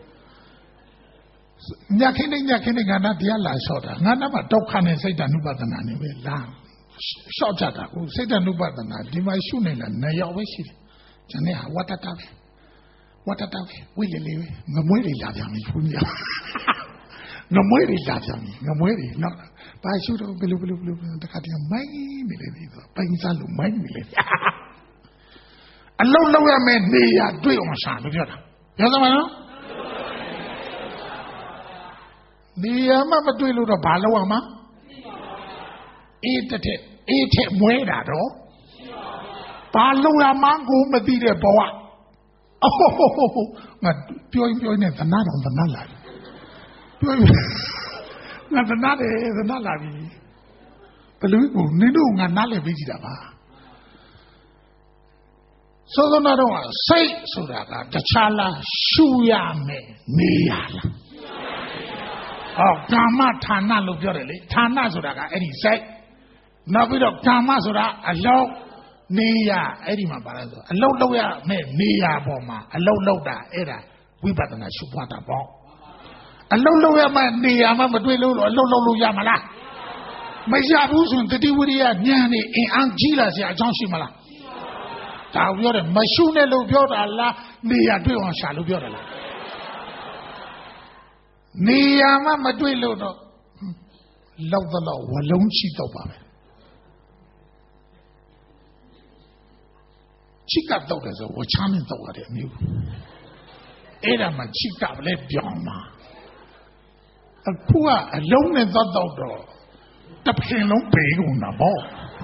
ညခင်းနေညခင်းနေငါနာတရားလာလျှော့တာငါနာမှာဒုက္ခနဲ့စိတ်တ ानु ပဒနာနဲ့ပဲလာလျှော့ကြတာကိုစိတ်တ ानु ပဒနာဒီမှာရှုနေတာနှစ်ယောက်ပဲရှိတယ်ကျန်တဲ့ဟာဝတ္တတပဲဝတ္တတပဲဝိလေလေပဲငမွေတွေလာပြန်ပြီဘုရားငမွေတွေလာပြန်ပြီငမွေတွေနော်ဘာရှုတော့ဘယ်လိုဘယ်လိုဘယ်လိုတခါတည်းမိုင်းနေလေဒီဆိုပိုင်စားလို့မိုင်းနေလေအလုံးလုံးရမယ်နေရတွေ့အောင်ရှာလို့ပြောတာပြောစမ်းပါနော်နေရမှမတွေ့လို့တော့ဘာလုပ်ရမှာအေးတက်တဲ့အေးထက်မွဲတာတော့ဘာလုပ်ရမှကိုမသိတဲ့ဘဝအိုးငါပြောရင်ပြောနေသနာတော်သနာလာပြောရင်ငါသနာတယ်သနာလာပြီဘယ်လိုကိုနင်တို့ငါနားလည်ပြီးကြည့်တာပါသောသောနာတော့စိတ်ဆိုတာကတခြားလားရှုရမယ်နေရလားဟောကာမဌာနလို့ပြောတယ်လေဌာနဆိုတာကအဲ့ဒီစိတ်နောက်ပြီးတော့ကာမဆိုတာအလုံးနေရအဲ့ဒီမှာပါလားဆိုအလုံးလုံးရမယ်နေရပေါ်မှာအလုံးလုံးတာအဲ့ဒါဝိပဿနာရှုပွားတာပေါ့အလုံးလုံးရမှနေရမှမတွေ့လို့အလုံးလုံးလို့ရမလားမရဘူးဆိုရင်တတိဝိရိယဉာဏ်နဲ့အင်အားကြီးလာစရာအကြောင်းရှိမလားဒါပြောတယ်မရှုနဲ့လို့ပြောတာလားနေရတွေ့အောင်ရှာလို့ပြောတယ်လားနေရမှမတွေ့လို့တော့လောက်တော့ဝလုံးရှိတော့ပါပဲချိကတော့တယ်ဆိုဝချမ်းနဲ့တော့ရတယ်အမျိုးအဲ့ဒါမှချိကပဲပြောင်းမှာအခုကအလုံးနဲ့တော့တော့တပင်လုံးပေကုန်တာပေါ့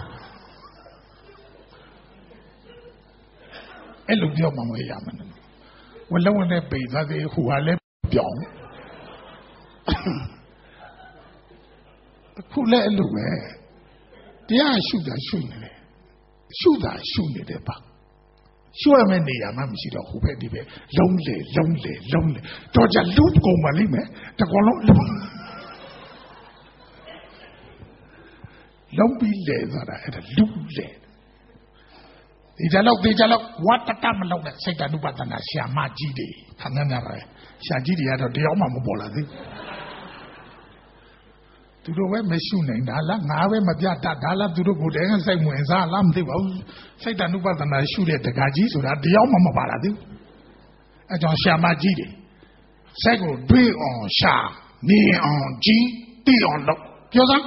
အဲ့လိုပြောမှမရမှာဝလုံးဝနဲ့ပေသားသေးဟိုကလည်းပြောင်းအခုလည်းအဲ့လိုပဲတရားရှုတာရှုနေတယ်ရှုတာရှုနေတယ်ပါရှုရမယ့်နေရာမှမရှိတော့ဟိုဘက်ဒီဘက်လုံးလေလုံးလေလုံးလေတော့ကြလူကုန်ပါလိမ့်မယ်တကောလုံးလုံးပြီးလေဆိုတာအဲ့ဒါလူလေဒီကြလောက်ဒီကြလောက်ဝတ္တတမလောက်တဲ့စိတ်တ ानु ပဒနာရှာမကြီးတွေခဏနာပဲရှာကြီးတွေကတော့တရားမှမပေါ်လာသေးသူတို့ပဲမရှုနိုင်တာလားငါပဲမပြတတ်တာလားသူတို့ကိုယ်တည်းကစိတ်ဝင်စားလားမသိပါဘူးစိတ်တ ानु ပဒနာရှုတဲ့တကားကြီးဆိုတာတရားမှမပါလာသေးဘူးအဲကြောင့်ရှာမကြီးတွေစိတ်ကိုတွေးအောင်ရှာနေအောင်ကြီးသိအောင်လုပ်ပြောစမ်း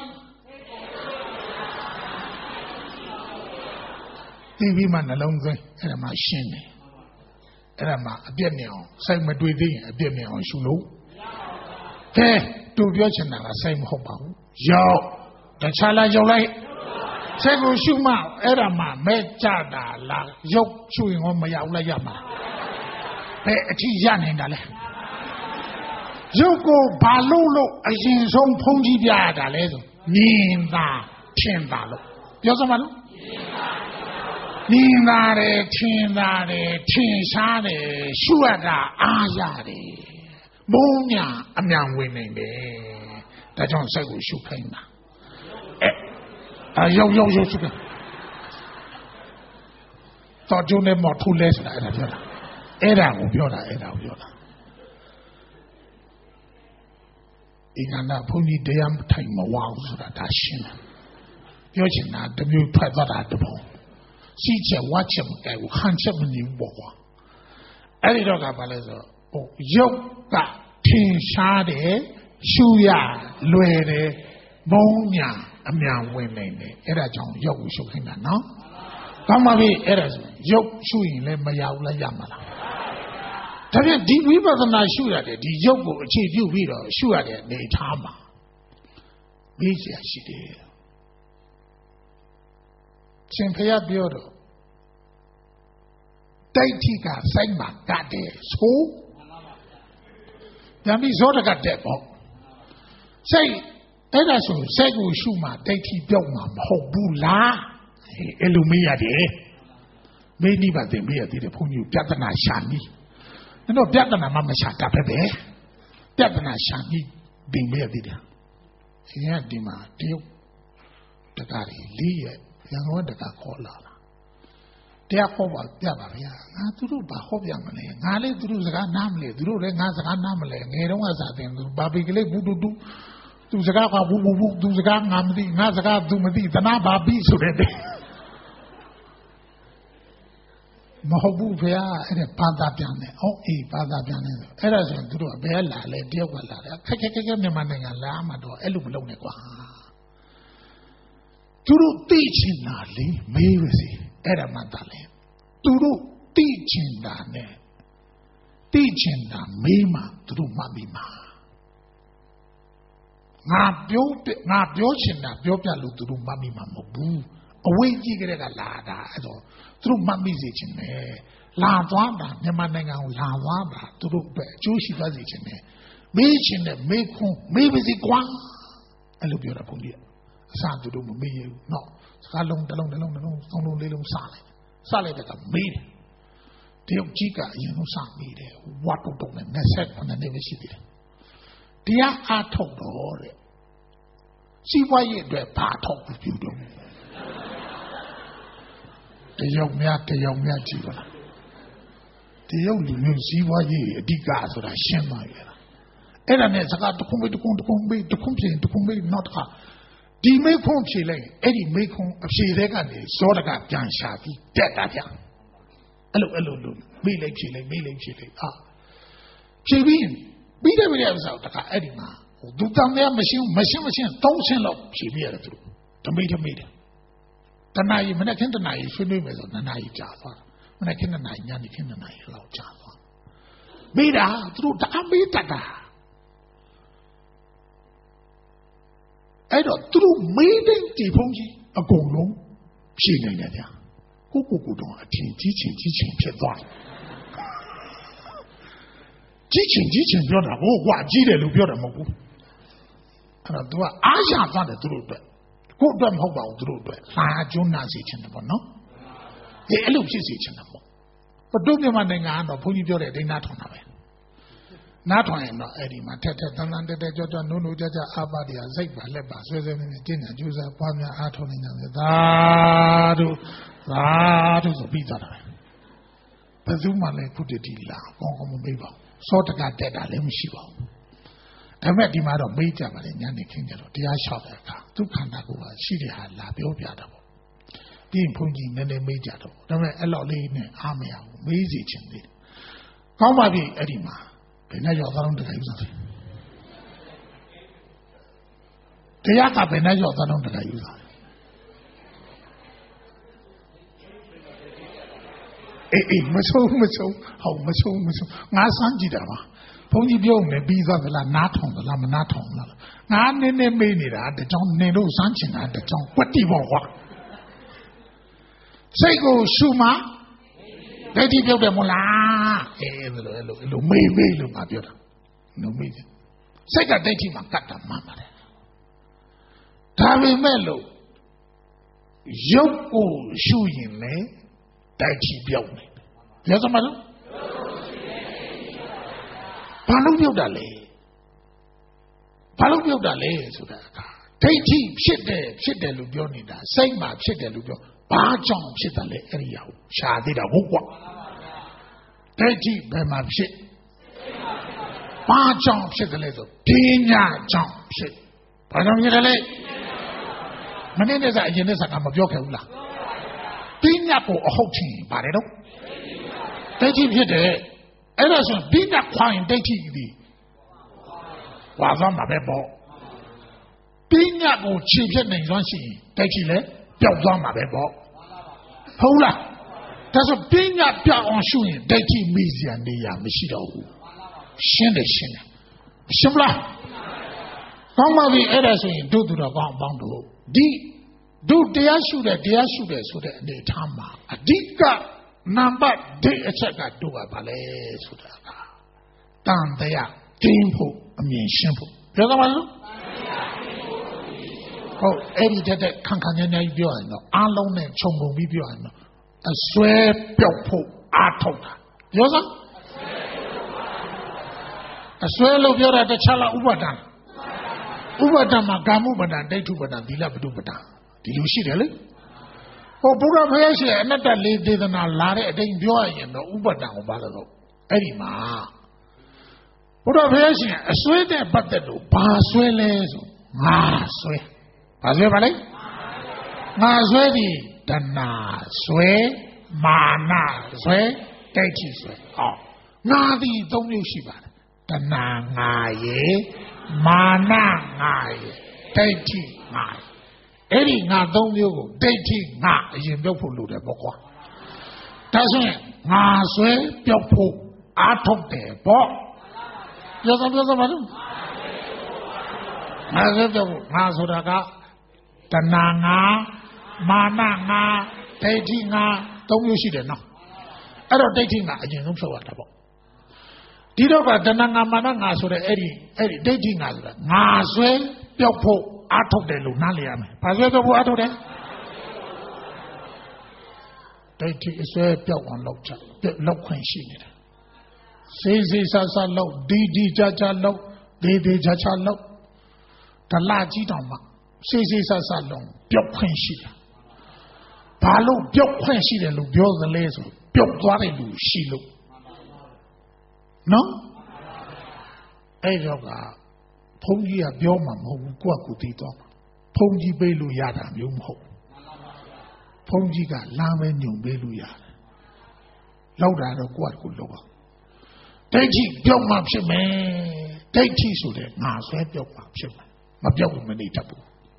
သိပြီးမှနှလုံးသွင်းအဲ့ဒါမှရှင်းတယ်အဲ့ဒါမှအပြည့်မြင်အောင်စိတ်မတွေးသေးရင်အပြည့်မြင်အောင်ရှုလို့ကဲသူပြောချင်တာကစိတ်မဟုတ်ပါဘူးရောက်တခြားလားရောက်လိုက်စိတ်ကိုရှုမှအဲ့ဒါမှမဲ့ကြတာလားရောက်ရှုရင်ရောမရောက်လိုက်ရမှာဘယ်အထိရနေတာလဲရုပ်ကိုဘာလို့လို့အရင်ဆုံးဖုံးကြည့်ပြရတာလဲဆိုမြင်သာထင်သာလို့ပြောစမ်းပါလို့မြင်သာတယ်ထင်သာတယ်ထင်ရှားတယ်ရှုရတာအားရတယ်မုန်းညာအမြန်ဝင်နေတယ်ဒါကြောင့်စိတ်ကိုရှုခိုင်းတာအဲရောက်ရောက်ရောက်ရှုခိုင်းတော်ကျုံးနဲ့မော်ထူလဲဆိုတာအဲ့ဒါပြောတာအဲ့ဒါကိုပြောတာအဲ့ဒါကိုပြောတာဒီကနေ့ဘုန်းကြီးတရားထိုင်မဝအောင်ဆိုတာဒါရှင်းတယ်ပြောချင်တာတမျိုးဖတ်သွားတာတပုံစီချက်ဝါချက်မကဲဘူးဟန်ချက်မနေဘူးပေါ့ကွာအဲ့ဒီတော့ကဘာလဲဆိုဟိုရုပ်ကထင်ရှားတယ်ရှုရလွယ်တယ်ဘုံညာအမြန်ဝင်နေတယ်အဲ့ဒါကြောင့်ရုပ်ကိုရှုခိုင်းတာနော်ကောင်းပါပြီအဲ့ဒါဆိုရုပ်ရှုရင်လည်းမရဘူးလားရမှာလားဒါပြန်ဒီဝိပဿနာရှုရတယ်ဒီရုပ်ကိုအခြေပြုပြီးတော့ရှုရတဲ့အနေထားမှာမေးစရာရှိတယ်ရှင်ဖျားပြောတော့တိုက်ထိကစိုက်မှာကတဲ့ဆိုညမီဇောတကတဲ့ပေါ့စိတ်အဲ့ဒါဆိုစိတ်ကိုရှုမှတိုက်ထိပြောက်မှာမဟုတ်ဘူးလားအဲ့လိုမေးရတယ်မေးနေပါသေးမေးရသေးတယ်ဘုန်းကြီးပြဿနာရှာနီးအဲ့တော့ပြဿနာမှမရှာတတ်ပဲပဲပြဿနာရှာပြီးပင်ပေးရသေးတယ်။ဒီကဒီမှာတရုတ်တကားလေးရဲ့ရန်ကုန်တကားခေါ်လာတာ။တရားဟောပါပြပါဗျာ။ငါသူတို့ဘာဟောပြမလဲ။ငါလည်းသူတို့စကားနားမလဲ။သူတို့လည်းငါစကားနားမလဲ။ငယ်တုန်းကစာသင်သူဘာပိကလေးဘူးတူတူသူစကားကဘူးဘူးဘူးသူစကားငါမသိငါစကားသူမသိသနာဘာပြီးဆိုတဲ့မဟုတ်ဘူးဗျာအဲ့ဒါဘာသာပြန်တယ်။အော်အေးဘာသာပြန်တယ်။အဲ့ဒါဆိုရင်သူတို့ဘယ်လာလဲတယောက်ကလာတယ်။ခက်ခက်ခက်ခက်မြန်မာနိုင်ငံလာမှတော့အဲ့လိုမလုပ်နဲ့ကွာ။သူတို့သိချင်တာလေမေးပါစေ။အဲ့ဒါမှသာလေ။သူတို့သိချင်တာနဲ့သိချင်တာမေးမှသူတို့မှတ်ပြီးမှာ။ငါပြောငါပြောချင်တာပြောပြလို့သူတို့မှတ်ပြီးမှာမဟုတ်ဘူး။အဝိဇ္ဇကြီးကလေးကလာတာအဲ့တော့သူတို့မှတ်မိစေချင်တယ်လာသွားတာမြန်မာနိုင်ငံကိုလာသွားတာသူတို့ပဲအကျိုးရှိသွားစေချင်တယ်မေးချင်တယ်မေးခွန်းမေးပါစေကွာအဲ့လိုပြောတာဘုန်းကြီးအစားသူတို့မမေးရဘူးနော်စကားလုံးတစ်လုံးတစ်လုံးတစ်လုံးသုံးလုံးလေးလုံးစလိုက်စလိုက်တဲ့ကမေးတယ်တရုတ်ကြီးကအရင်ဆုံးစမေးတယ်ဝတ်တုတ်တုတ်နဲ့နှစ်ဆက်ခုနှစ်နှစ်ပဲရှိသေးတယ်တရားအားထုတ်တော့တဲ့စီးပွားရေးအတွက်ဘာထုတ်ပြုတော့တရုတ်များတရုတ်များကြည့်ပါလားတရုတ်လူမျိုးစည်းဝါးရေးအဓိကဆိုတာရှင်းပါရဲ့လားအဲ့ဒါနဲ့စကားတစ်ခုမေးတစ်ခုတစ်ခုမေးတစ်ခုပြင်တစ်ခုမေးနောက်တစ်ခါဒီမေးခွန်းဖြေလိုက်အဲ့ဒီမေးခွန်းအဖြေတဲ့ကနေစောတကပြန်ရှာပြီးတက်တာဗျအဲ့လိုအဲ့လိုလို့မေးလိုက်ဖြေလိုက်မေးလိုက်ဖြေလိုက်အာဖြေပြီးပြီးတယ်ပြီးတယ်ဆိုတော့တခါအဲ့ဒီမှာဟိုသူတမ်းများမရှင်းမရှင်းမရှင်းသုံးရှင်းလောက်ဖြေပြရတယ်သူတို့တမိတ်တမိတ်တနာရီမနေ့ကတနာရီဆွေးနွေးမယ်ဆိုတနာရီကြာသွားမနေ့ကတနာရီညနေခင်းတနာရီလောက်ကြာသွားမိတာသူတို့တအားမေးတတ်တာအဲ့တော့သူတို့မေးတဲ့ဒီဖုန်းကြီးအကုန်လုံးဖြေနိုင်တယ်ဗျာကိုကိုကိုတော့အထင်ကြီးချင်ကြီးချင်ဖြစ်သွားကြီးချင်ကြီးချင်ပြောတာဟိုကွာကြီးတယ်လို့ပြောတာမဟုတ်ဘူးအဲ့တော့ तू ကအားရသွားတယ်သူတို့အတွက်ကိုယ့်အတွက်မဟုတ်ပါဘူးသူတို့အတွက်လာကျွန်းနာစေချင်တယ်ပေါ့နော်ဒီအဲ့လိုဖြစ်စေချင်တယ်ပေါ့ဘတို့မြန်မာနိုင်ငံကတော့ဘုန်းကြီးပြောတဲ့ဒိနာထောင်တာပဲနားထောင်ရင်တော့အဲ့ဒီမှာထက်ထက်တန်းတန်းတက်တက်ကြွကြွနိုးနိုးကြကြအားပါတရားစိတ်ပါလက်ပါဆွဲဆွဲနေနေကျင့်ကြံကြိုးစားပွားများအားထုတ်နေကြတယ်သာဓုသာဓုဆိုပြီးသားတယ်ဘယ်သူမှလည်းခုတည်းဒီလာကောင်းကောင်းမမေးပါဘူးစောတကတက်တာလည်းမရှိပါဘူးဒါမဲ့ဒီမှာတော့မေးကြပါလေညနေခင်းကြတော့တရားလျှောက်တဲ့အခါသူခန္ဓာကိုယ်ကရှိတဲ့ဟာလာပြောပြတာပေါ့ပြီးရင်ဘုန်းကြီးနည်းနည်းမေးကြတော့ဒါမဲ့အဲ့လောက်လေးနဲ့အားမရဘူးမေးစီချင်သေးတယ်ကောင်းပါပြီအဲ့ဒီမှာဘယ်နဲ့ရောက်သွားတော့တခါယူစားတရားကဘယ်နဲ့ရောက်သွားတော့တခါယူစားအေးအေးမဆုံးမဆုံးဟုတ်မဆုံးမဆုံးငါစမ်းကြည့်တာပါဘုန်းကြီးပြောနေပြီးသွားသလားနားထောင်သလားမနားထောင်လားငါနည်းနည်းမေးနေတာတကြောင်နေလို့စမ်းချင်တာတကြောင်ကွက်တိပေါ့ကွာစိတ်ကိုရှုမှဒိဋ္ဌိပြုတ်တယ်မို့လားအဲလိုလိုလိုမေးမေးလို့ငါပြောတာနော်မေးတယ်စိတ်ကဒိဋ္ဌိမှာကတ်တာမှန်ပါတယ်ဒါပေမဲ့လို့ရုပ်ကိုရှုရင်လေဒိဋ္ဌိပြောက်နေတယ်ရသမားလို့ဘာလို့ပြုတ်တာလဲဘာလို့ပြုတ်တာလဲဆိုတာအခါဒိဋ္ဌိဖြစ်တယ်ဖြစ်တယ်လို့ပြောနေတာစိတ်မှာဖြစ်တယ်လို့ပြောဘာကြောင့်ဖြစ်တယ်လဲအဲ့ဒီဟာကိုရှာသေးတာဟုတ်ကွာဒိဋ္ဌိဘယ်မှာဖြစ်ဘာကြောင့်ဖြစ်တယ်လဲဆိုပညာကြောင့်ဖြစ်ဘာကြောင့်ဖြစ်တယ်လဲမနေ့ကစားအရင်ကစားကမပြောခဲ့ဘူးလားပညာကိုအဟုတ်ချင်းပါတယ်တော့ဒိဋ္ဌိဖြစ်တယ်အဲ့ဒါဆိုဒီကခွာရင်ဒိဋ္ဌိဒီဝါသွားမှာပဲပေါ့ပညာကိုခြေဖြတ်နိုင်စွမ်းရှိရင်ဒိဋ္ဌိလည်းပျောက်သွားမှာပဲပေါ့ဟုတ်လားဒါဆိုပညာပြောက်အောင်ရှုရင်ဒိဋ္ဌိမိစရာနေရာမရှိတော့ဘူးရှင်းတယ်ရှင်းတယ်ရှင်းမလားကောင်းပါပြီအဲ့ဒါဆိုရင်တို့သူတော်ကောင်းအပေါင်းတို့ဒီတို့တရားရှုတဲ့တရားရှုတဲ့ဆိုတဲ့အနေအထားမှာအဓိကနံပါတ်ဒိတ်အချက်ကတို့ကပါလဲဆိုတာကတန်တရားတင်းဖို့အမြင်ရှင်းဖို့ပြောသမားလို့ဟုတ်အဲ့ဒီတဲ့ခံခံနေနေပြောရင်တော့အားလုံးနဲ့ခြုံငုံပြီးပြောရင်တော့အစွဲပြောက်ဖို့အားထုတ်တာပြောစမ်း Aswell of your at the Chala Ubatan. Ubatama, Gamu Badan, Datu Badan, Dila Budubata. Did you see really? Oh, Pura Payasha, another lady than a Lara, then Joy and the Ubatan Balado. Edima. Pura Payasha, a sweater, but the Baswells. Ah, sweat. Pasway? Maswedi, Dana, Sway, Mana, Sway, Dati Sway. Oh, Nadi, don't you see that? Dana, Naye, Mana, Naye, Dati, Naye. Eddie, not don't you, Dati, not in the Pulu, Boko. Doesn't Masway, Yopo, out of there, Bo. Yes, I'm just about him. Masuraga, Tananga, Mananga, Datinga, don't you see them now? I don't dating, I don't show what about. Did over Tananga Mananga, so the Eddie, Eddie, dating us, Naswe, Yopo, out of the Lunaliam. Pazo out of them? Dating is where Pion low, low when she did. Says Sasa low, D D Jaja low, D D Jaja low. The large doma, says as alone, Biok Quenshi. Palo Biok Quenshi, and Lubio the laser, Biok Guarilu, Shilo. No? Ejoga, Pongi a Bioma, who Guacutito, Pongi Belu Yada, Yumho. Pongi got Lame Yum Belu Yada. Lauda the Guaculoa. Dainty Bioma Shime, Dainty so that Nas Bioma Shime. Mabiawu manitabu.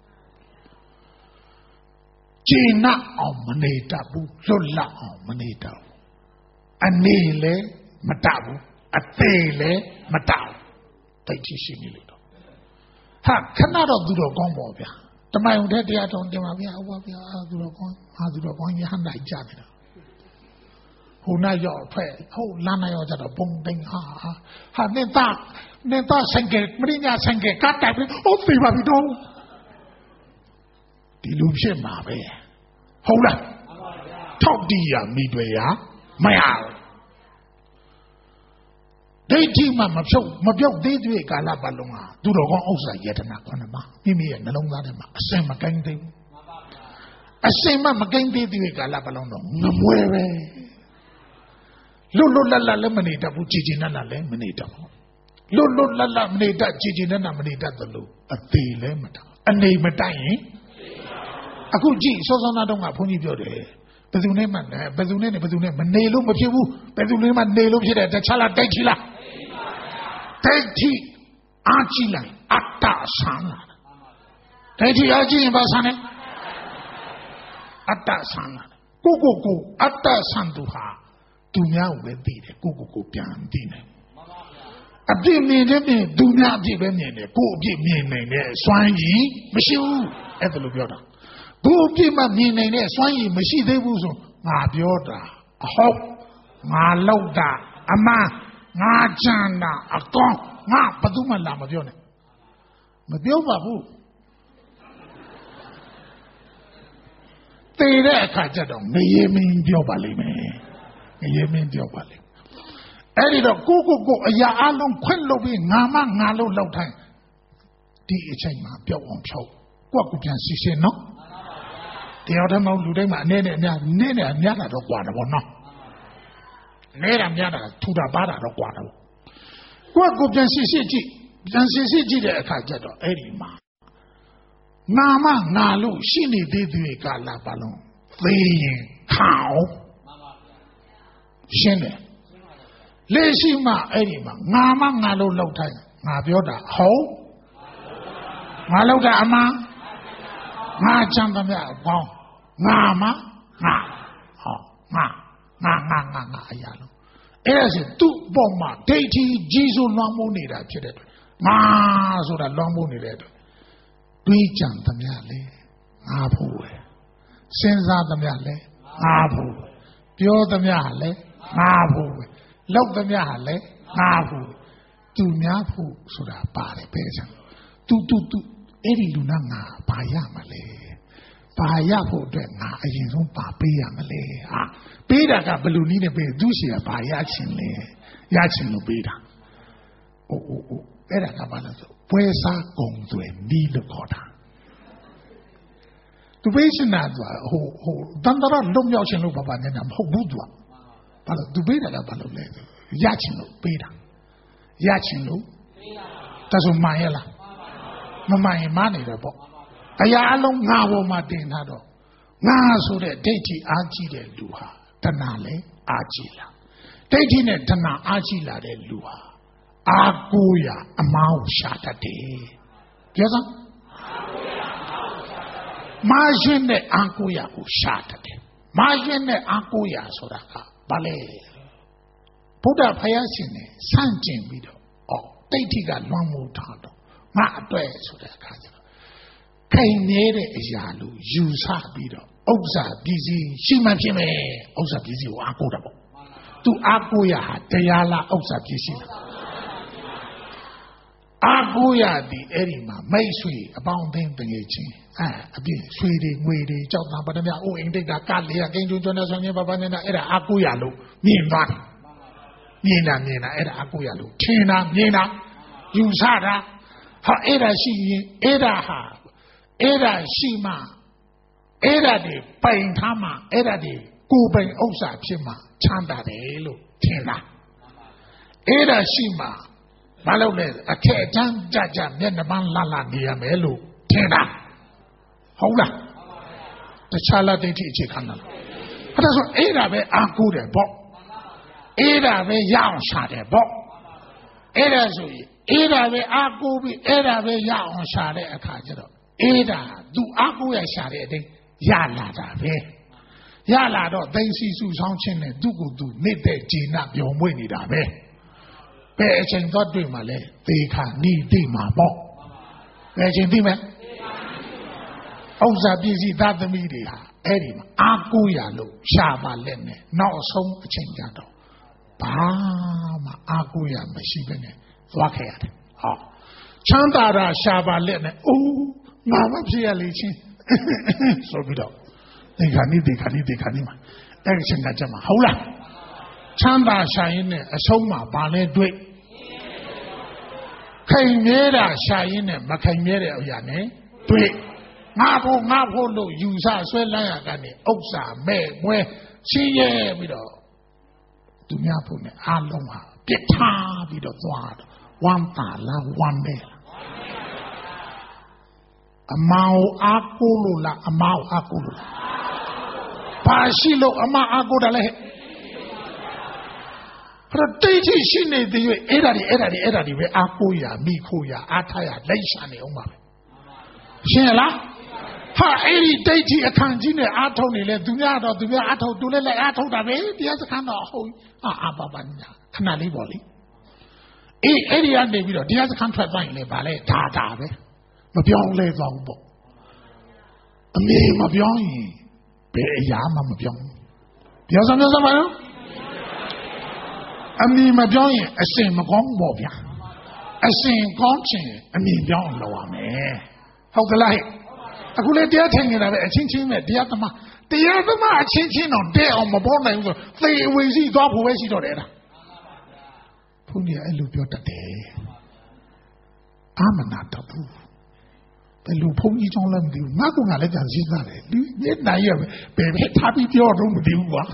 China on manitabu, Lola on manitabu. Anele matabu, Atele matabu. Taiti sinilito. Ha, Canada do the Gombobia. The my own daddy I don't do Mabia, Adurokon, Adurokon, Yahanda Jamina. Who now your prayer, oh, Lana or the bombing, ha, ha, Neta. Neta Sanke, Marina Sanke, Kata, oh, Fibabido. Delusion, Mabe. Hold up. Talk dear, midway, my hour. They team my show, Mabio, they do a galabalonga, do the one also yet an aquanama, Mimi and Melonga, same again they. A same again they do a galabalonga, no muere. Lulu la lemonade, Bujina lemonade. Lulu la la manita, Gigi and Amanita the Lu, a thelemata, a name a dying. A good G, so on I don't have pony beauty. Bezuneman, Bezune, Bezune, Manelo, Mapu, Bezuneman, Nelo, the Chala Degila. Degi, Archila, Atta Sana. Degi Archie Basane Atta Sana. Go go go, Atta Sanduha. Dunya with thee, go go go, Pian Dine. A big meaning, do not give any, go give me a swangy, Monsieur, Evolubiota. Go give my meaning, a swangy, Monsieur de Buzo, my biota, a hope, my lauda, a ma, my jana, a con, my paduma lamavione. Mabioba boo. They there, Kajadon, may mean Diobali, may mean Diobali. Eddie the go go go a ya along quello be Nama Nalo low time. D H A Bill on show. What could you see no? The other no Ludema Nene Nene and Yana the Guadabo no. Nera Yana to the Bada the Guadabo. What could you see? Jansi the Kajato, Eddie Ma. Nama Nalu, Shini did the Gala Balloon. The cow. Shene. Leshima Edima, Nama Nalo Lota, Nabioda, Ho Malota Ama, Na Chandamia, Bon, Nama, Na, Ho, Na, Na, Na, Na, Na, Ayalo. As a two bomba, Dati, Jisu Lomonida, Chided, Ma, so that Lomonida. We Chandamiale, Abu, Senza the Miale, Abu, Pure the Miale, Abu. Love the Miale, Nabu, to Miapu, so that body person. To to to Eri Lunanga, Payamale, Payapo, Dena, I don't Papayamale. Ah, Beda Balunina Bedusia, Payachinle, Yachin Beda. အိုအိုအိုအဲ့ဒါကဘာလဲဆိုပွဲစားကုံသွယ်နီးလို့ခေါ်တာသူပေးရှင်တာဟိုဟိုတန်တရာလုံးရောက်ရှင်လို့ဘာဘာနေတာမဟုတ်ဘူးသူကဘာလို့သူပေးတယ်လားဘာလို့လဲရချင်လို့ပေးတာရချင်လို့ပေးတာဒါဆိုမှန်ရဲ့လားမမှန်ရင်မနေတယ်ပေါ့အရာအလုံးငါပေါ်မှာတင်ထားတော့ငါဆိုတဲ့ဒိဋ္ဌိအားကြီးတဲ့လူဟာတဏှာလည်းအားကြီးလာဒိဋ္ဌိနဲ့တဏှာအားကြီးလာတဲ့လူဟာအာကိုရအမားကိုရှာတတ်တယ်ပြောစမ်းမာရှင်နဲ့အာကိုရကိုရှာတတ်တယ်မာရှင်နဲ့အာကိုရဆိုတာကဘာလဲဘုရားဖယားရှင်နဲ့ဆန့်ကျင်ပြီးတော့အော်ဒိဋ္ဌိကလွန်မှုထားတော့ငါအတွက်ဆိုတဲ့အခါကျတော့ခိုင်နေတဲ့အရာလို့ယူဆပြီးတော့ဥစ္စာပစ္စည်းရှိမှဖြစ်မယ်ဥစ္စာပစ္စည်းကိုအာကိုတာပေါ့သူအာကိုရဟာတရားလားဥစ္စာပစ္စည်းလားအာကိုရသည်အဲ့ဒီမှာမိတ်ဆွေအပေါင်းအသင်းတငယ်ချင်းအဲအပြည့်ဆွေတွေငွေတွေကြောက်တာဗဒမြအိုးအိမ်တိတ်ကကလေးကကိန်းကျွန်းကျွန်းနဲ့ဆောင်ချင်းဘာဘာနဲ့အဲ့ဒါအာကိုရလို့မြင်သွားတယ်မြင်တာမြင်တာအဲ့ဒါအာကိုရလို့ထင်တာမြင်တာယူဆတာဟာအဲ့ဒါရှိရင်အဲ့ဒါဟာအဲ့ဒါရှိမှအဲ့ဒါတွေပိုင်ထားမှအဲ့ဒါတွေကိုယ်ပိုင်ဥစ္စာဖြစ်မှချမ်းသာတယ်လို့ထင်တာအဲ့ဒါရှိမှမလုပ်နဲ့အထက်အတန်းကြကြမျက်နှာပန်းလှလှနေရမယ်လို့ထင်တာဟုတ်လားတခြားလားဒိဋ္ဌိအခြေခံလားအဲ့ဒါဆိုအဲ့ဒါပဲအာကိုတယ်ပေါ့အဲ့ဒါပဲရအောင်ရှာတယ်ပေါ့အဲ့ဒါဆိုရင်အဲ့ဒါပဲအာကိုပြီးအဲ့ဒါပဲရအောင်ရှာတဲ့အခါကျတော့အဲ့ဒါသူအာကိုရရှာတဲ့အတိုင်းရလာတာပဲရလာတော့သိစီစုဆောင်ခြင်းနဲ့သူ့ကိုယ်သူနေတဲ့ဂျေနပျော်မွေ့နေတာပဲဘယ်အချိန်တော့တွေ့မှာလဲသေခါနီးသိမှာပေါ့ဘယ်အချိန်သိမလဲဥစ္စာပစ္စည်းသားသမီးတွေဟာအဲ့ဒီမှာအာကိုရလို့ရှာပါလက်နဲ့နောက်ဆုံးအချိန်ကြတော့ဘာမှအာကိုရမရှိဘဲနဲ့သွားခဲ့ရတယ်ဟောချမ်းသာတာရှာပါလက်နဲ့အိုးငါမဖြစ်ရလေချင်းဆိုပြီးတော့ဒီခါနီးဒီခါနီးဒီခါနီးမှာအဲ့ဒီအချိန်ကကြမှာဟုတ်လားချမ်းသာရှာရင်နဲ့အဆုံးမှာဘာလဲတွေ့ခိုင်မြဲတာရှာရင်နဲ့မခိုင်မြဲတဲ့အရာနဲ့တွေ့ငါဖို့ငါဖို့လို့ယူဆဆွဲလန်းရကနေဥစ္စာမဲ့မွဲရှင်းရဲပြီးတော့သူများဖို့နဲ့အားလုံးဟာပြစ်ထားပြီးတော့သွားတော့ဝမ်းသာလားဝမ်းမဲလားအမောင်အားကိုလို့လားအမောင်အားကိုလို့လားဘာရှိလို့အမအားကိုတာလဲအဲ့တိတ်ရှိရှိနေတဲ့ရွေးအဲ့ဒါတွေအဲ့ဒါတွေအဲ့ဒါတွေပဲအားကိုရမိခိုးရအားထားရလိုက်ရှာနေအောင်ပါပဲရှင်းလားဟာအဲ့ဒီတိတ်ကြီးအခန့်ကြီးနဲ့အားထုတ်နေလဲသူများတော့သူများအားထုတ်သူလည်းလည်းအားထုတ်တာပဲတရားစခန်းတော့ဟုတ်အာအာပါပါညာခဏလေးပေါ့လေအေးအဲ့ဒီကနေပြီးတော့တရားစခန်းထွက်သွားရင်လည်းဗာလဲဒါဒါပဲမပြောင်းလဲသွားဘူးပေါ့အမေမပြောင်းရင်ဘယ်အရာမှမပြောင်းဘူးပြောစမ်းပြောစမ်းပါနော်အမေမပြောင်းရင်အစင်မကောင်းပေါ့ဗျာအစင်ကောင်းချင်အမေပြောင်းလုပ်ရမယ်ဟုတ်ကလားအခုလေတရားထိုင်နေတာပဲအချင်းချင်းပဲတရားသမားတရားသမားအချင်းချင်းတော့တဲ့အောင်မပေါ်နိုင်ဘူးဆိုသေအဝေစီသွားဖို့ပဲရှိတော့တယ်အဲ့ဒါဘုန်းကြီးအဲ့လိုပြောတတ်တယ်အာမနာတော့ဘူးဘယ်လိုဘုန်းကြီးကြောင့်လဲမသိဘူးငါကငါလည်းကြံစည်သားတယ်ဒီနေ့နိုင်ရပဲဘယ်ပဲထားပြီးပြောတော့မသိဘူးကွာ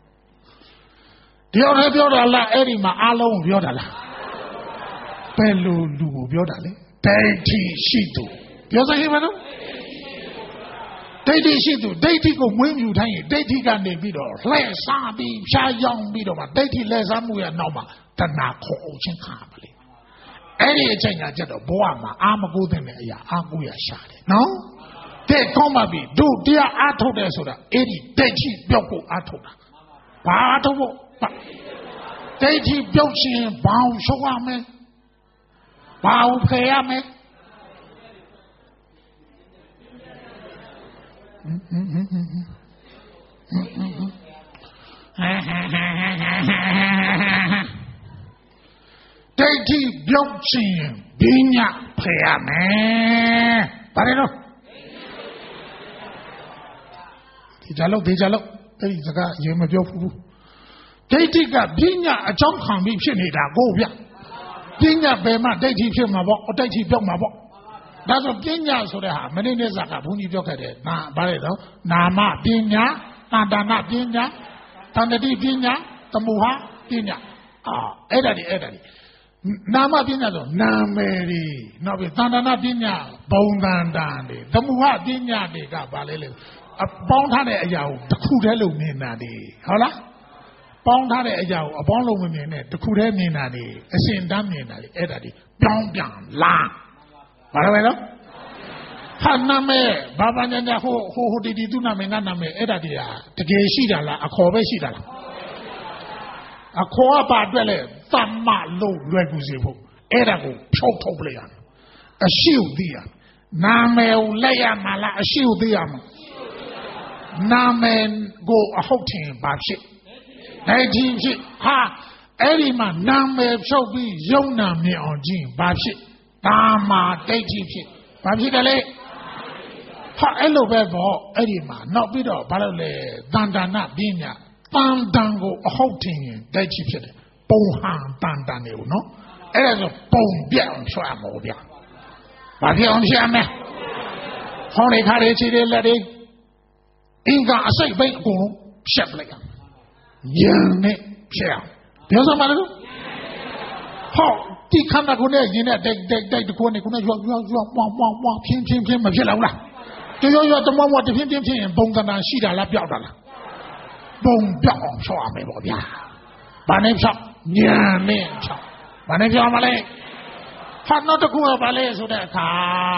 တရားနဲ့ပြောတာလားအဲ့ဒီမှာအားလုံးပြောတာလားဘယ်လိုလူကိုပြောတာလဲဒိဋ္ဌိရှိသူပြောစမ်းဟဲ့မနော်ဒိဋ္ဌိရှိသူဒိဋ္ဌိကိုမွေးမြူထိုင်းရင်ဒိဋ္ဌိကနေပြီးတော့လှည့်စားပြီးဖြားယောင်းပြီးတော့မှဒိဋ္ဌိလှည့်စားမှုရဲ့နောက်မှာတဏှာခေါ်အောင်ချင်းခါပါလေအဲ့ဒီအချိန်ကကြတော့ဘဝမှာအာမကိုးတဲ့အရာအာကိုရရှာတယ်နော်တဲ့ကောင်းပါပြီတို့တရားအားထုတ်တယ်ဆိုတာအဲ့ဒီဒိဋ္ဌိပြောက်ဖို့အားထုတ်တာဘာအားထုတ်ဖို့ဒိဋ္ဌိပြောက်ရှင်ဘာအောင်ရှုံးရမယ်ဘာအောင်ဖယ်ရမယ်ဒိဋ္ဌိပြောက်ရှင်ဘိညာဖယ်ရမယ်ဘာလဲတော့ဒီကြလို့ဒီကြလို့အဲ့ဒီစကားရေမပြောဘူးဒိဋ္ဌိကဘိညာအကြောင်းခံပြီးဖြစ်နေတာကိုဗျပညာဘယ်မှာဒိဋ္ဌိဖြစ်မှာပေါ့အဒိဋ္ဌိပြောက်မှာပေါ့ဒါဆိုပညာဆိုတဲ့ဟာမနေ့နေ့ဇာကဘုန်းကြီးပြောခဲ့တယ်နာဗါလဲတော့နာမပညာတဏ္ဍာနပညာတဏ္ဍတိပညာသမုဟပညာအာအဲ့ဒါဒီအဲ့ဒါဒီနာမပညာဆိုနာမည်တွေနောက်ပြီးတဏ္ဍာနပညာဘုံတန်တန်တွေသမုဟပညာတွေကဗါလဲလေအပေါင်းထားတဲ့အရာကိုတစ်ခုတည်းလုံးနေတာဒီဟုတ်လားပေါင်းထားတဲ့အရာကိုအပေါင်းလုံးမမြင်နဲ့တစ်ခုတည်းမြင်တာဒီအရှင်တန်းမြင်တာဒီအဲ့ဒါဒီပြောင်းပြန်လာဘာလို့လဲနော်ဟာနာမည်ဘာဘာညာညာဟိုဟိုဟိုတီတီသူနာမည်ငါနာမည်အဲ့ဒါဒီဟာတကယ်ရှိတာလားအခေါ်ပဲရှိတာလားအခေါ်ကပါအတွက်လဲသမ္မလို့လွယ်ကူစေဖို့အဲ့ဒါကိုဖြုတ်ထုတ်ပလိုက်ရတယ်အရှိကိုသိရနာမည်ကိုလက်ရမှာလားအရှိကိုသိရမှာနာမည်ကိုအဟုတ်ထင်ပါဖြစ်နိုင်ချင်းဖြစ်ဟာအဲ့ဒီမှာနာမည်ဖြုတ်ပြီးယုံနာမြင်အောင်ကြည့်ဘာဖြစ်တာမာဒိဋ္ဌိဖြစ်ဘာဖြစ်တယ်လဲဟာအဲ့လိုပဲပေါ့အဲ့ဒီမှာနောက်ပြီးတော့ဘာလို့လဲတန်တနာပညာတန်တန်ကိုအဟုတ်ထင်ရင်ဒိဋ္ဌိဖြစ်တယ်ပုံဟန်တန်တန်နေကိုနော်အဲ့ဒါဆိုပုံပြတ်အောင်ဆွဲမှာဗျာဘာဖြစ်အောင်ရှင်းမယ်ဟောင်းနေခါလေးချီလေးလက်တွေအင်္ဂါအစိတ်ပိတ်အကုန်လုံးဖြတ်ပလိုက်ရညံနဲ့ဖြတ်အောင်ပြောစမ်းပါလို့ဟောဒီခန္ဓာကိုယ်နဲ့ယင်နဲ့တိုက်တိုက်တိုက်တခုနဲ့ခုနဲ့ရွာရွာရွာပွားပွားပွားဖြင်းဖြင်းဖြင်းမဖြစ်လောက်လားကြွရွာရွာတမောမောတဖြင်းဖြင်းဖြင်းရင်ဘုံတဏ္ဍာရှိတာလားပြောက်တာလားဘုံပြောက်အောင်ဖြောက်ရမယ်ပေါ့ဗျာဘာနဲ့ဖြောက်ညံနဲ့ဖြောက်ဘာနဲ့ဖြောက်မလဲဟာနောက်တစ်ခုကဘာလဲဆိုတဲ့အခါ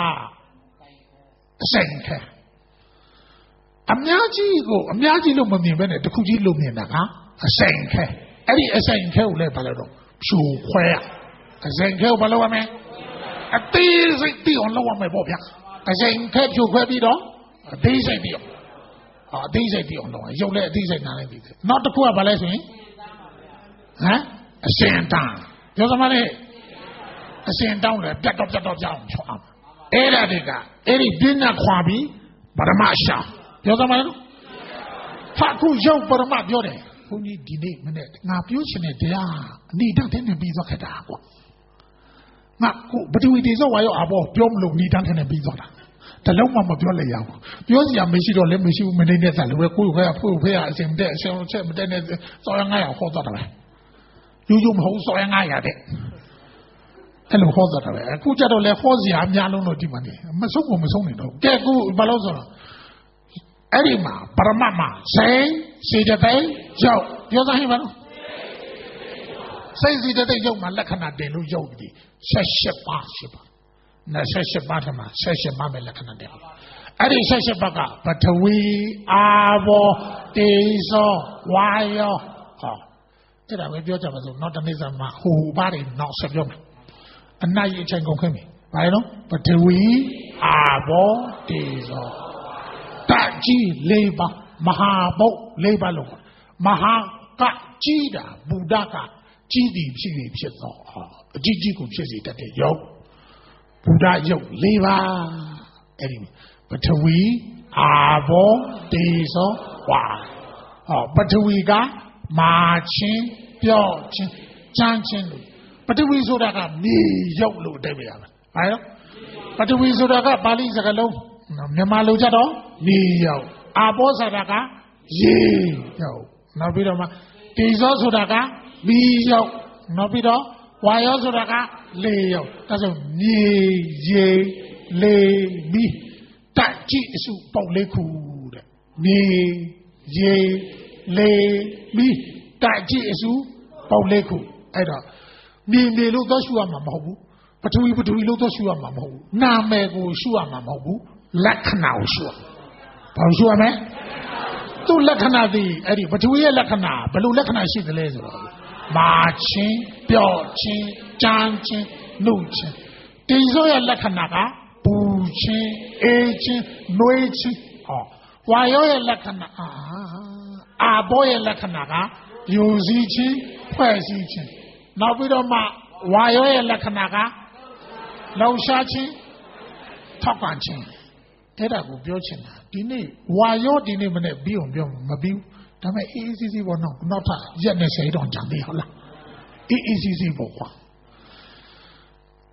အစိမ်ခဲအများကြီးကိုအများကြီးလို့မမြင်ဘဲနဲ့တစ်ခုကြီးလို့မြင်တာကအစိမ်ခဲအဲ့ဒီအစိမ်ခဲကိုလည်းဘာလဲတော့ဖြူခွဲရအစိမ်ခဲကိုဘာလုပ်ရမလဲအသေးစိတ်ပြီးအောင်လုပ်ရမယ်ပေါ့ဗျာအစိမ်ခဲဖြူခွဲပြီးတော့အသေးစိတ်ပြီးအောင်ဟာအသေးစိတ်ပြီးအောင်လုပ်ရရုပ်လည်းအသေးစိတ်နားလည်းပြီးတယ်နောက်တစ်ခုကဘာလဲဆိုရင်ဟမ်အစင်တန်းပြောစမ်းပါလေအစင်တောင်းတယ်ပြတ်တော့ပြတ်တော့ကြောင်းချောင်းအဲ့ဒါတွေကအဲ့ဒီပညာခွာပြီးပရမရှာပြောစမ်းပါလေဖတ်ခုရုပ်ပရမပြောတယ်ဘုန်းကြီးဒီနေ့မနေ့ငါပြောချင်တဲ့တရားအနိဒတ်တဲ့နဲ့ပြီးသွားခဲ့တာကွာငါခုဘဒဝီတေဇောဝါရောအဘောပြောမလို့နိဒတ်တဲ့နဲ့ပြီးသွားတာတလုံးမှမပြောလိုက်ရဘူးပြောစရာမရှိတော့လည်းမရှိဘူးမနေတဲ့စားလို့ကိုယ်ကဖွေဖွေရအစင်တဲ့အရှင်ချက်မတဲ့နဲ့စောရငါရဟောတော့တယ်ယူယူမဟုတ်စောရငါရတဲ့အဲ့လိုဟောတော့တယ်အခုကြတော့လေဟောစရာအများလုံးတော့ဒီမှာနေမဆုံးဘူးမဆုံးနေတော့ကဲအခုဘာလို့ဆိုတော့အဲ့ဒီမှာပရမတ်မှာစိတ်စေတသိက်ရောက်ပြောသားဟင်ပါလို့စိတ်စေတသိက်ရောက်မှာလက္ခဏာတင်လို့ရောက်ပြီဆက်ရှစ်ပါးရှိပါနဲ့ဆက်ရှစ်ပါးထဲမှာဆက်ရှစ်ပါးပဲလက္ခဏာတင်အဲ့ဒီဆက်ရှစ်ပါးကပထဝီအာဘောတေဇောဝါယောဟောအဲ့ဒါပဲပြောကြပါစို့နောက်တနေ့စမှာဟိုပါးတွေနောက်ဆက်ပြောမယ်အနိုင်အချိန်ကုန်ခင်းပြီဘာလဲနော်ပထဝီအာဘောတေဇောတကြီးလေးပါမဟာဘုတ်လေးပါလို့မဟာကကြီးတာဘုဒ္ဓကကြီးသည်ဖြစ်ပြီးဖြစ်သောအကြီးကြီးကိုဖြစ်စေတတ်တဲ့ရုပ်ဘုဒ္ဓရုပ်လေးပါအဲ့ဒီပထဝီအာဘောတေဇောဝါဟောပထဝီကမာချင်းပြော့ချင်းကြမ်းချင်းလို့ပထဝီဆိုတာကမြေရုပ်လို့အဓိပ္ပာယ်ရမယ်ဘာလဲပထဝီဆိုတာကပါဠိစကားလုံးမြန်မာလိုကြတော့မြေရုပ်အာဘောဆိုတာကရေရုပ်နောက်ပြီးတော့မှတေဇောဆိုတာကမီးရုပ်နောက်ပြီးတော့ဝါယောဆိုတာကလေရုပ်ဒါဆိုမြေရေလေမီးတက်ကြည့်အစုပေါက်လေးခုတဲ့မြေရေလေမီးတက်ကြည့်အစုပေါက်လေးခုအဲ့တော့မြေမြေလို့တော့ရှုရမှာမဟုတ်ဘူးပထဝီပထဝီလို့တော့ရှုရမှာမဟုတ်ဘူးနာမည်ကိုရှုရမှာမဟုတ်ဘူးလက္ခဏာကိုရှုရဘာလို့ရှုရမလဲသူ့လက္ခဏာသည်အဲ့ဒီပထဝီရဲ့လက္ခဏာဘယ်လိုလက္ခဏာရှိသလဲဆိုတော့မာချင်းပြော့ချင်းကြမ်းချင်းနှုတ်ချင်းတေဇောရဲ့လက္ခဏာကပူချင်းအေးချင်းနှွေးချင်းဟောဝါယောရဲ့လက္ခဏာအာအာဘောရဲ့လက္ခဏာကယူစည်းချင်းဖွဲ့စည်းချင်းနောက်ပြီးတော့မှဝါယောရဲ့လက္ခဏာကလုံရှားချင်းထောက်ပံ့ချင်းအဲ့ဒါကိုပြောချင်တာဒီနေ့ဝါယောဒီနေ့မနေ့ပြီးအောင်ပြောမပြီးဘူးဒါပေမဲ့အေးအေးဆေးဆေးပေါ့နော်နောက်ထပ်ရက်နဲ့ဆယ်တော့ကြံသေးဟုတ်လားအေးအေးဆေးဆေးပေါ့ကွာ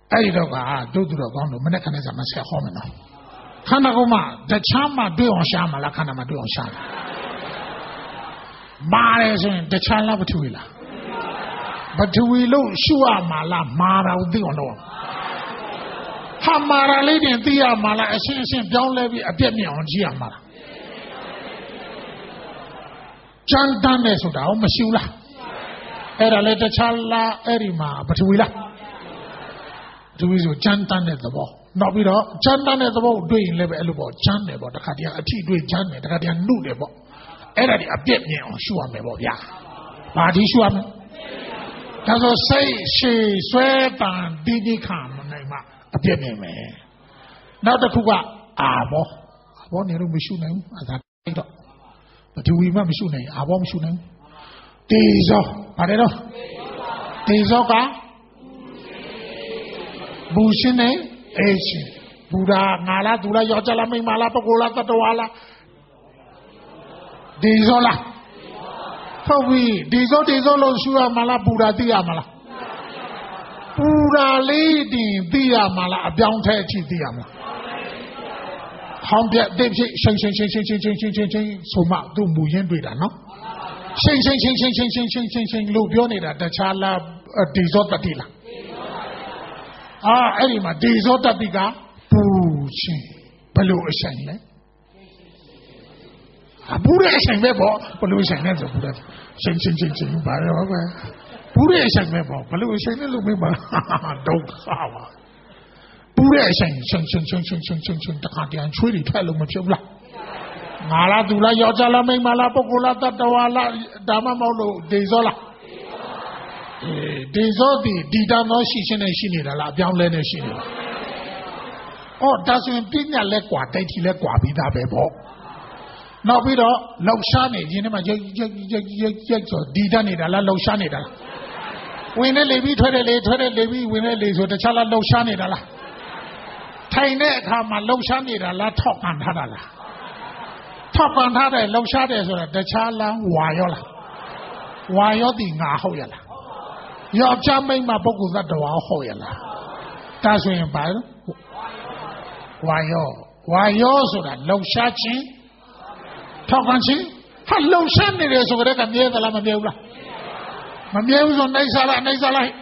အဲ့ဒီတော့ကတို့တို့တော့ကောင်းလို့မနေ့ကနေ့ကမှဆက်ဟောမယ်နော်ခန္ဓာကိုယ်မှာတခြားမှာတွေ့အောင်ရှားမှာလားခန္ဓာမှာတွေ့အောင်ရှားမှာမာတယ်ဆိုရင်တခြားလားပထဝီလားပထဝီလို့ရှုရမှာလားမာတာကိုသိအောင်လုပ်ဟာမာတာလေးတင်သိရမှာလားအရှင်းအရှင်းပြောင်းလဲပြီးအပြည့်မြင်အောင်ကြည့်ရမှာလားကြမ်းတမ်းတယ်ဆိုတာကိုမရှုလားအဲ့ဒါလည်းတခြားလားအဲ့ဒီမှာပထဝီလားပထဝီဆိုကြမ်းတမ်းတဲ့သဘောနောက်ပြီးတော့ကြမ်းတမ်းတဲ့သဘောကိုတွေ့ရင်လည်းပဲအဲ့လိုပေါ့ကြမ်းတယ်ပေါ့တခါတည်းအထီတွေ့ကြမ်းတယ်တခါတည်းနှုတ်တယ်ပေါ့အဲ့ဒါဒီအပြည့်မြင်အောင်ရှုရမယ်ပေါ့ဗျာဘာဒီရှုရမလဲဒါဆိုစိတ်ရှည်ဆွဲတန်ဒီဒီခံမနိုင်မှအပြည့်မြင်မယ်နောက်တစ်ခုကအာဘောအာဘောနေလို့မရှုနိုင်ဘူးအသာတိုက်တော့ပထဝီမှမရှုနိုင်အာဘောမရှုနိုင်တေဇောပါတယ်တော့တေဇောကဘူရှင်နဲ့အေရှင်ဘူရာငါလားသူလားယောက်ျားလားမိန်းမလားပုဂ္ဂိုလ်လားတတ္တဝါလားတေဇောလားဟုတ်ပြီတေဇောတေဇောလို့ရှုရမှာလားဘူရာသိရမှာလားဘူရာလေးတင်သိရမှာလားအပြောင်းထဲအထိသိရမှာလားဟောင်းပြတဲ့ဖြစ်ရှင်ရှင်ရှင်ရှင်ရှင်ရှင်ရှင်ရှင်ရှင်ဆိုမှသူ့မူရင်းတွေ့တာနော်ရှင်ရှင်ရှင်ရှင်ရှင်ရှင်ရှင်ရှင်ရှင်လို့ပြောနေတာတခြားလားတေဇောတတိလားအာအဲ့ဒီမှာတေဇောတတိကဘူရှင်ဘလို့အဆိုင်လဲအဘူရဲ့အဆိုင်ပဲပေါ့ဘလို့အဆိုင်လဲဆိုဘူရဲ့ရှင်ရှင်ရှင်ရှင်ဘာရောပဲဘူရဲ့အဆိုင်ပဲပေါ့ဘလို့အဆိုင်လဲလို့မင်းပါဒုက္ခပါဘူရဲ့အဆိုင်ရှင်ရှင်ရှင်ရှင်ရှင်ရှင်ရှင်တခါတည်းချွေးတွေထွက်လို့မဖြစ်ဘူးလားငါလားသူလားယောက်ျားလားမိန်းမလားပုဂ္ဂိုလ်လားတတ္တဝါလားဒါမှမဟုတ်လို့ဒေဇောလားအေးဒေဇောဒီဒီတန်သောရှိရှင်းနေရှိနေတာလားအပြောင်းလဲနေရှိနေတာအော်ဒါဆိုရင်ပြညာလဲကွာတိုက်ထီလဲကွာပြီးသားပဲပေါ့နောက်ပြီးတော့လှောက်ရှားနေခြင်းထဲမှာရက်ရက်ရက်ရက်ရက်ဆိုဒီတတ်နေတာလားလှောက်ရှားနေတာလားဝင်နေလေပြီးထွက်တယ်လေထွက်တယ်လေပြီးဝင်နေလေဆိုတခြားလားလှောက်ရှားနေတာလားထိုင်တဲ့အခါမှာလှောက်ရှားနေတာလားထောက်ပံ့ထားတာလားထောက်ပံ့ထားတယ်လှောက်ရှားတယ်ဆိုတာတခြားလားဝါရောလားဝါရောဒီငါဟုတ်ရလားယောက်ျားမိန်းမပုဂ္ဂိုလ်သတ္တဝါဟုတ်ရလားဒါဆိုရင်ဘာလဲဝါရောဝါရောဆိုတာလှောက်ရှားခြင်းထောက်ပံ့ခြင်းဟာလှောက်ရှားနေတယ်ဆိုကြတဲ့ကမြဲသလားမမြဲဘူးလားမမြဲဘူးဆိုနိုင်စားလားနိုင်စားလား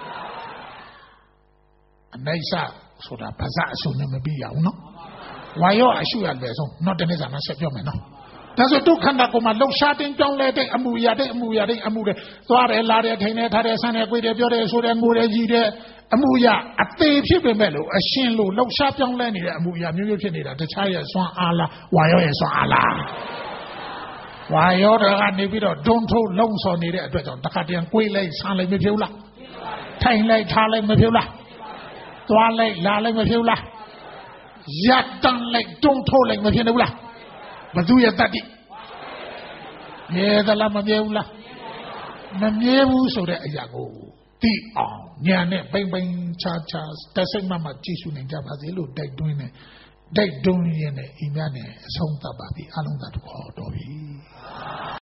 အနိုင်စားဆိုတာဘာသာအစုံနဲ့မပြီးရအောင်နော်ဝါရောအရှုရလွယ်ဆုံးတော့တနေ့ကမှဆက်ပြောမယ်နော်ဒါဆိုဒုက္ခန္တာကိုမှလှောက်ရှားတင်ကြောင်းလဲတဲ့အမှုရတဲ့အမှုရတဲ့အမှုတွေသွားတယ်လာတယ်ထိုင်တယ်ထားတယ်ဆန်းတယ်ကြွေးတယ်ပြောတယ်ဆိုတယ်ငိုတယ်ကြီးတယ်အမှုရအသေးဖြစ်ပေမဲ့လို့အရှင်လို့လှောက်ရှားပြောင်းလဲနေတဲ့အမှုရမျိုးမျိုးဖြစ်နေတာတခြားရဲ့စွမ်းအားလားဝါရောရဲ့စွမ်းအားလားဝါရောတွေကနေပြီးတော့ဒုံထိုးလုံဆော်နေတဲ့အတွက်ကြောင့်တခါတည်းကြွေးလိုက်ဆန်းလိုက်မဖြစ်ဘူးလားထိုင်လိုက်ထားလိုက်မဖြစ်ဘူးလားသွားလိုက်လာလိုက်မဖြစ်ဘူးလားရပ်တန်းလိုက်ဒုံထိုးလိုက်မဖြစ်ဘူးလားဘသူရဲ့တတ္တိမြဲသလားမမြဲဘူးလားမမြဲဘူးဆိုတဲ့အရာကိုသိအောင်ညာနဲ့ပိမ့်ပိမ့်ချာချာတဆိတ်မမကြည့်ရှုနိုင်ကြပါစေလို့တိုက်တွန်းနေတိုက်တွန်းရင်းနဲ့အိမ်များနဲ့အဆုံးသတ်ပါပြီအလုံးသတ်တော်တော်ပြီ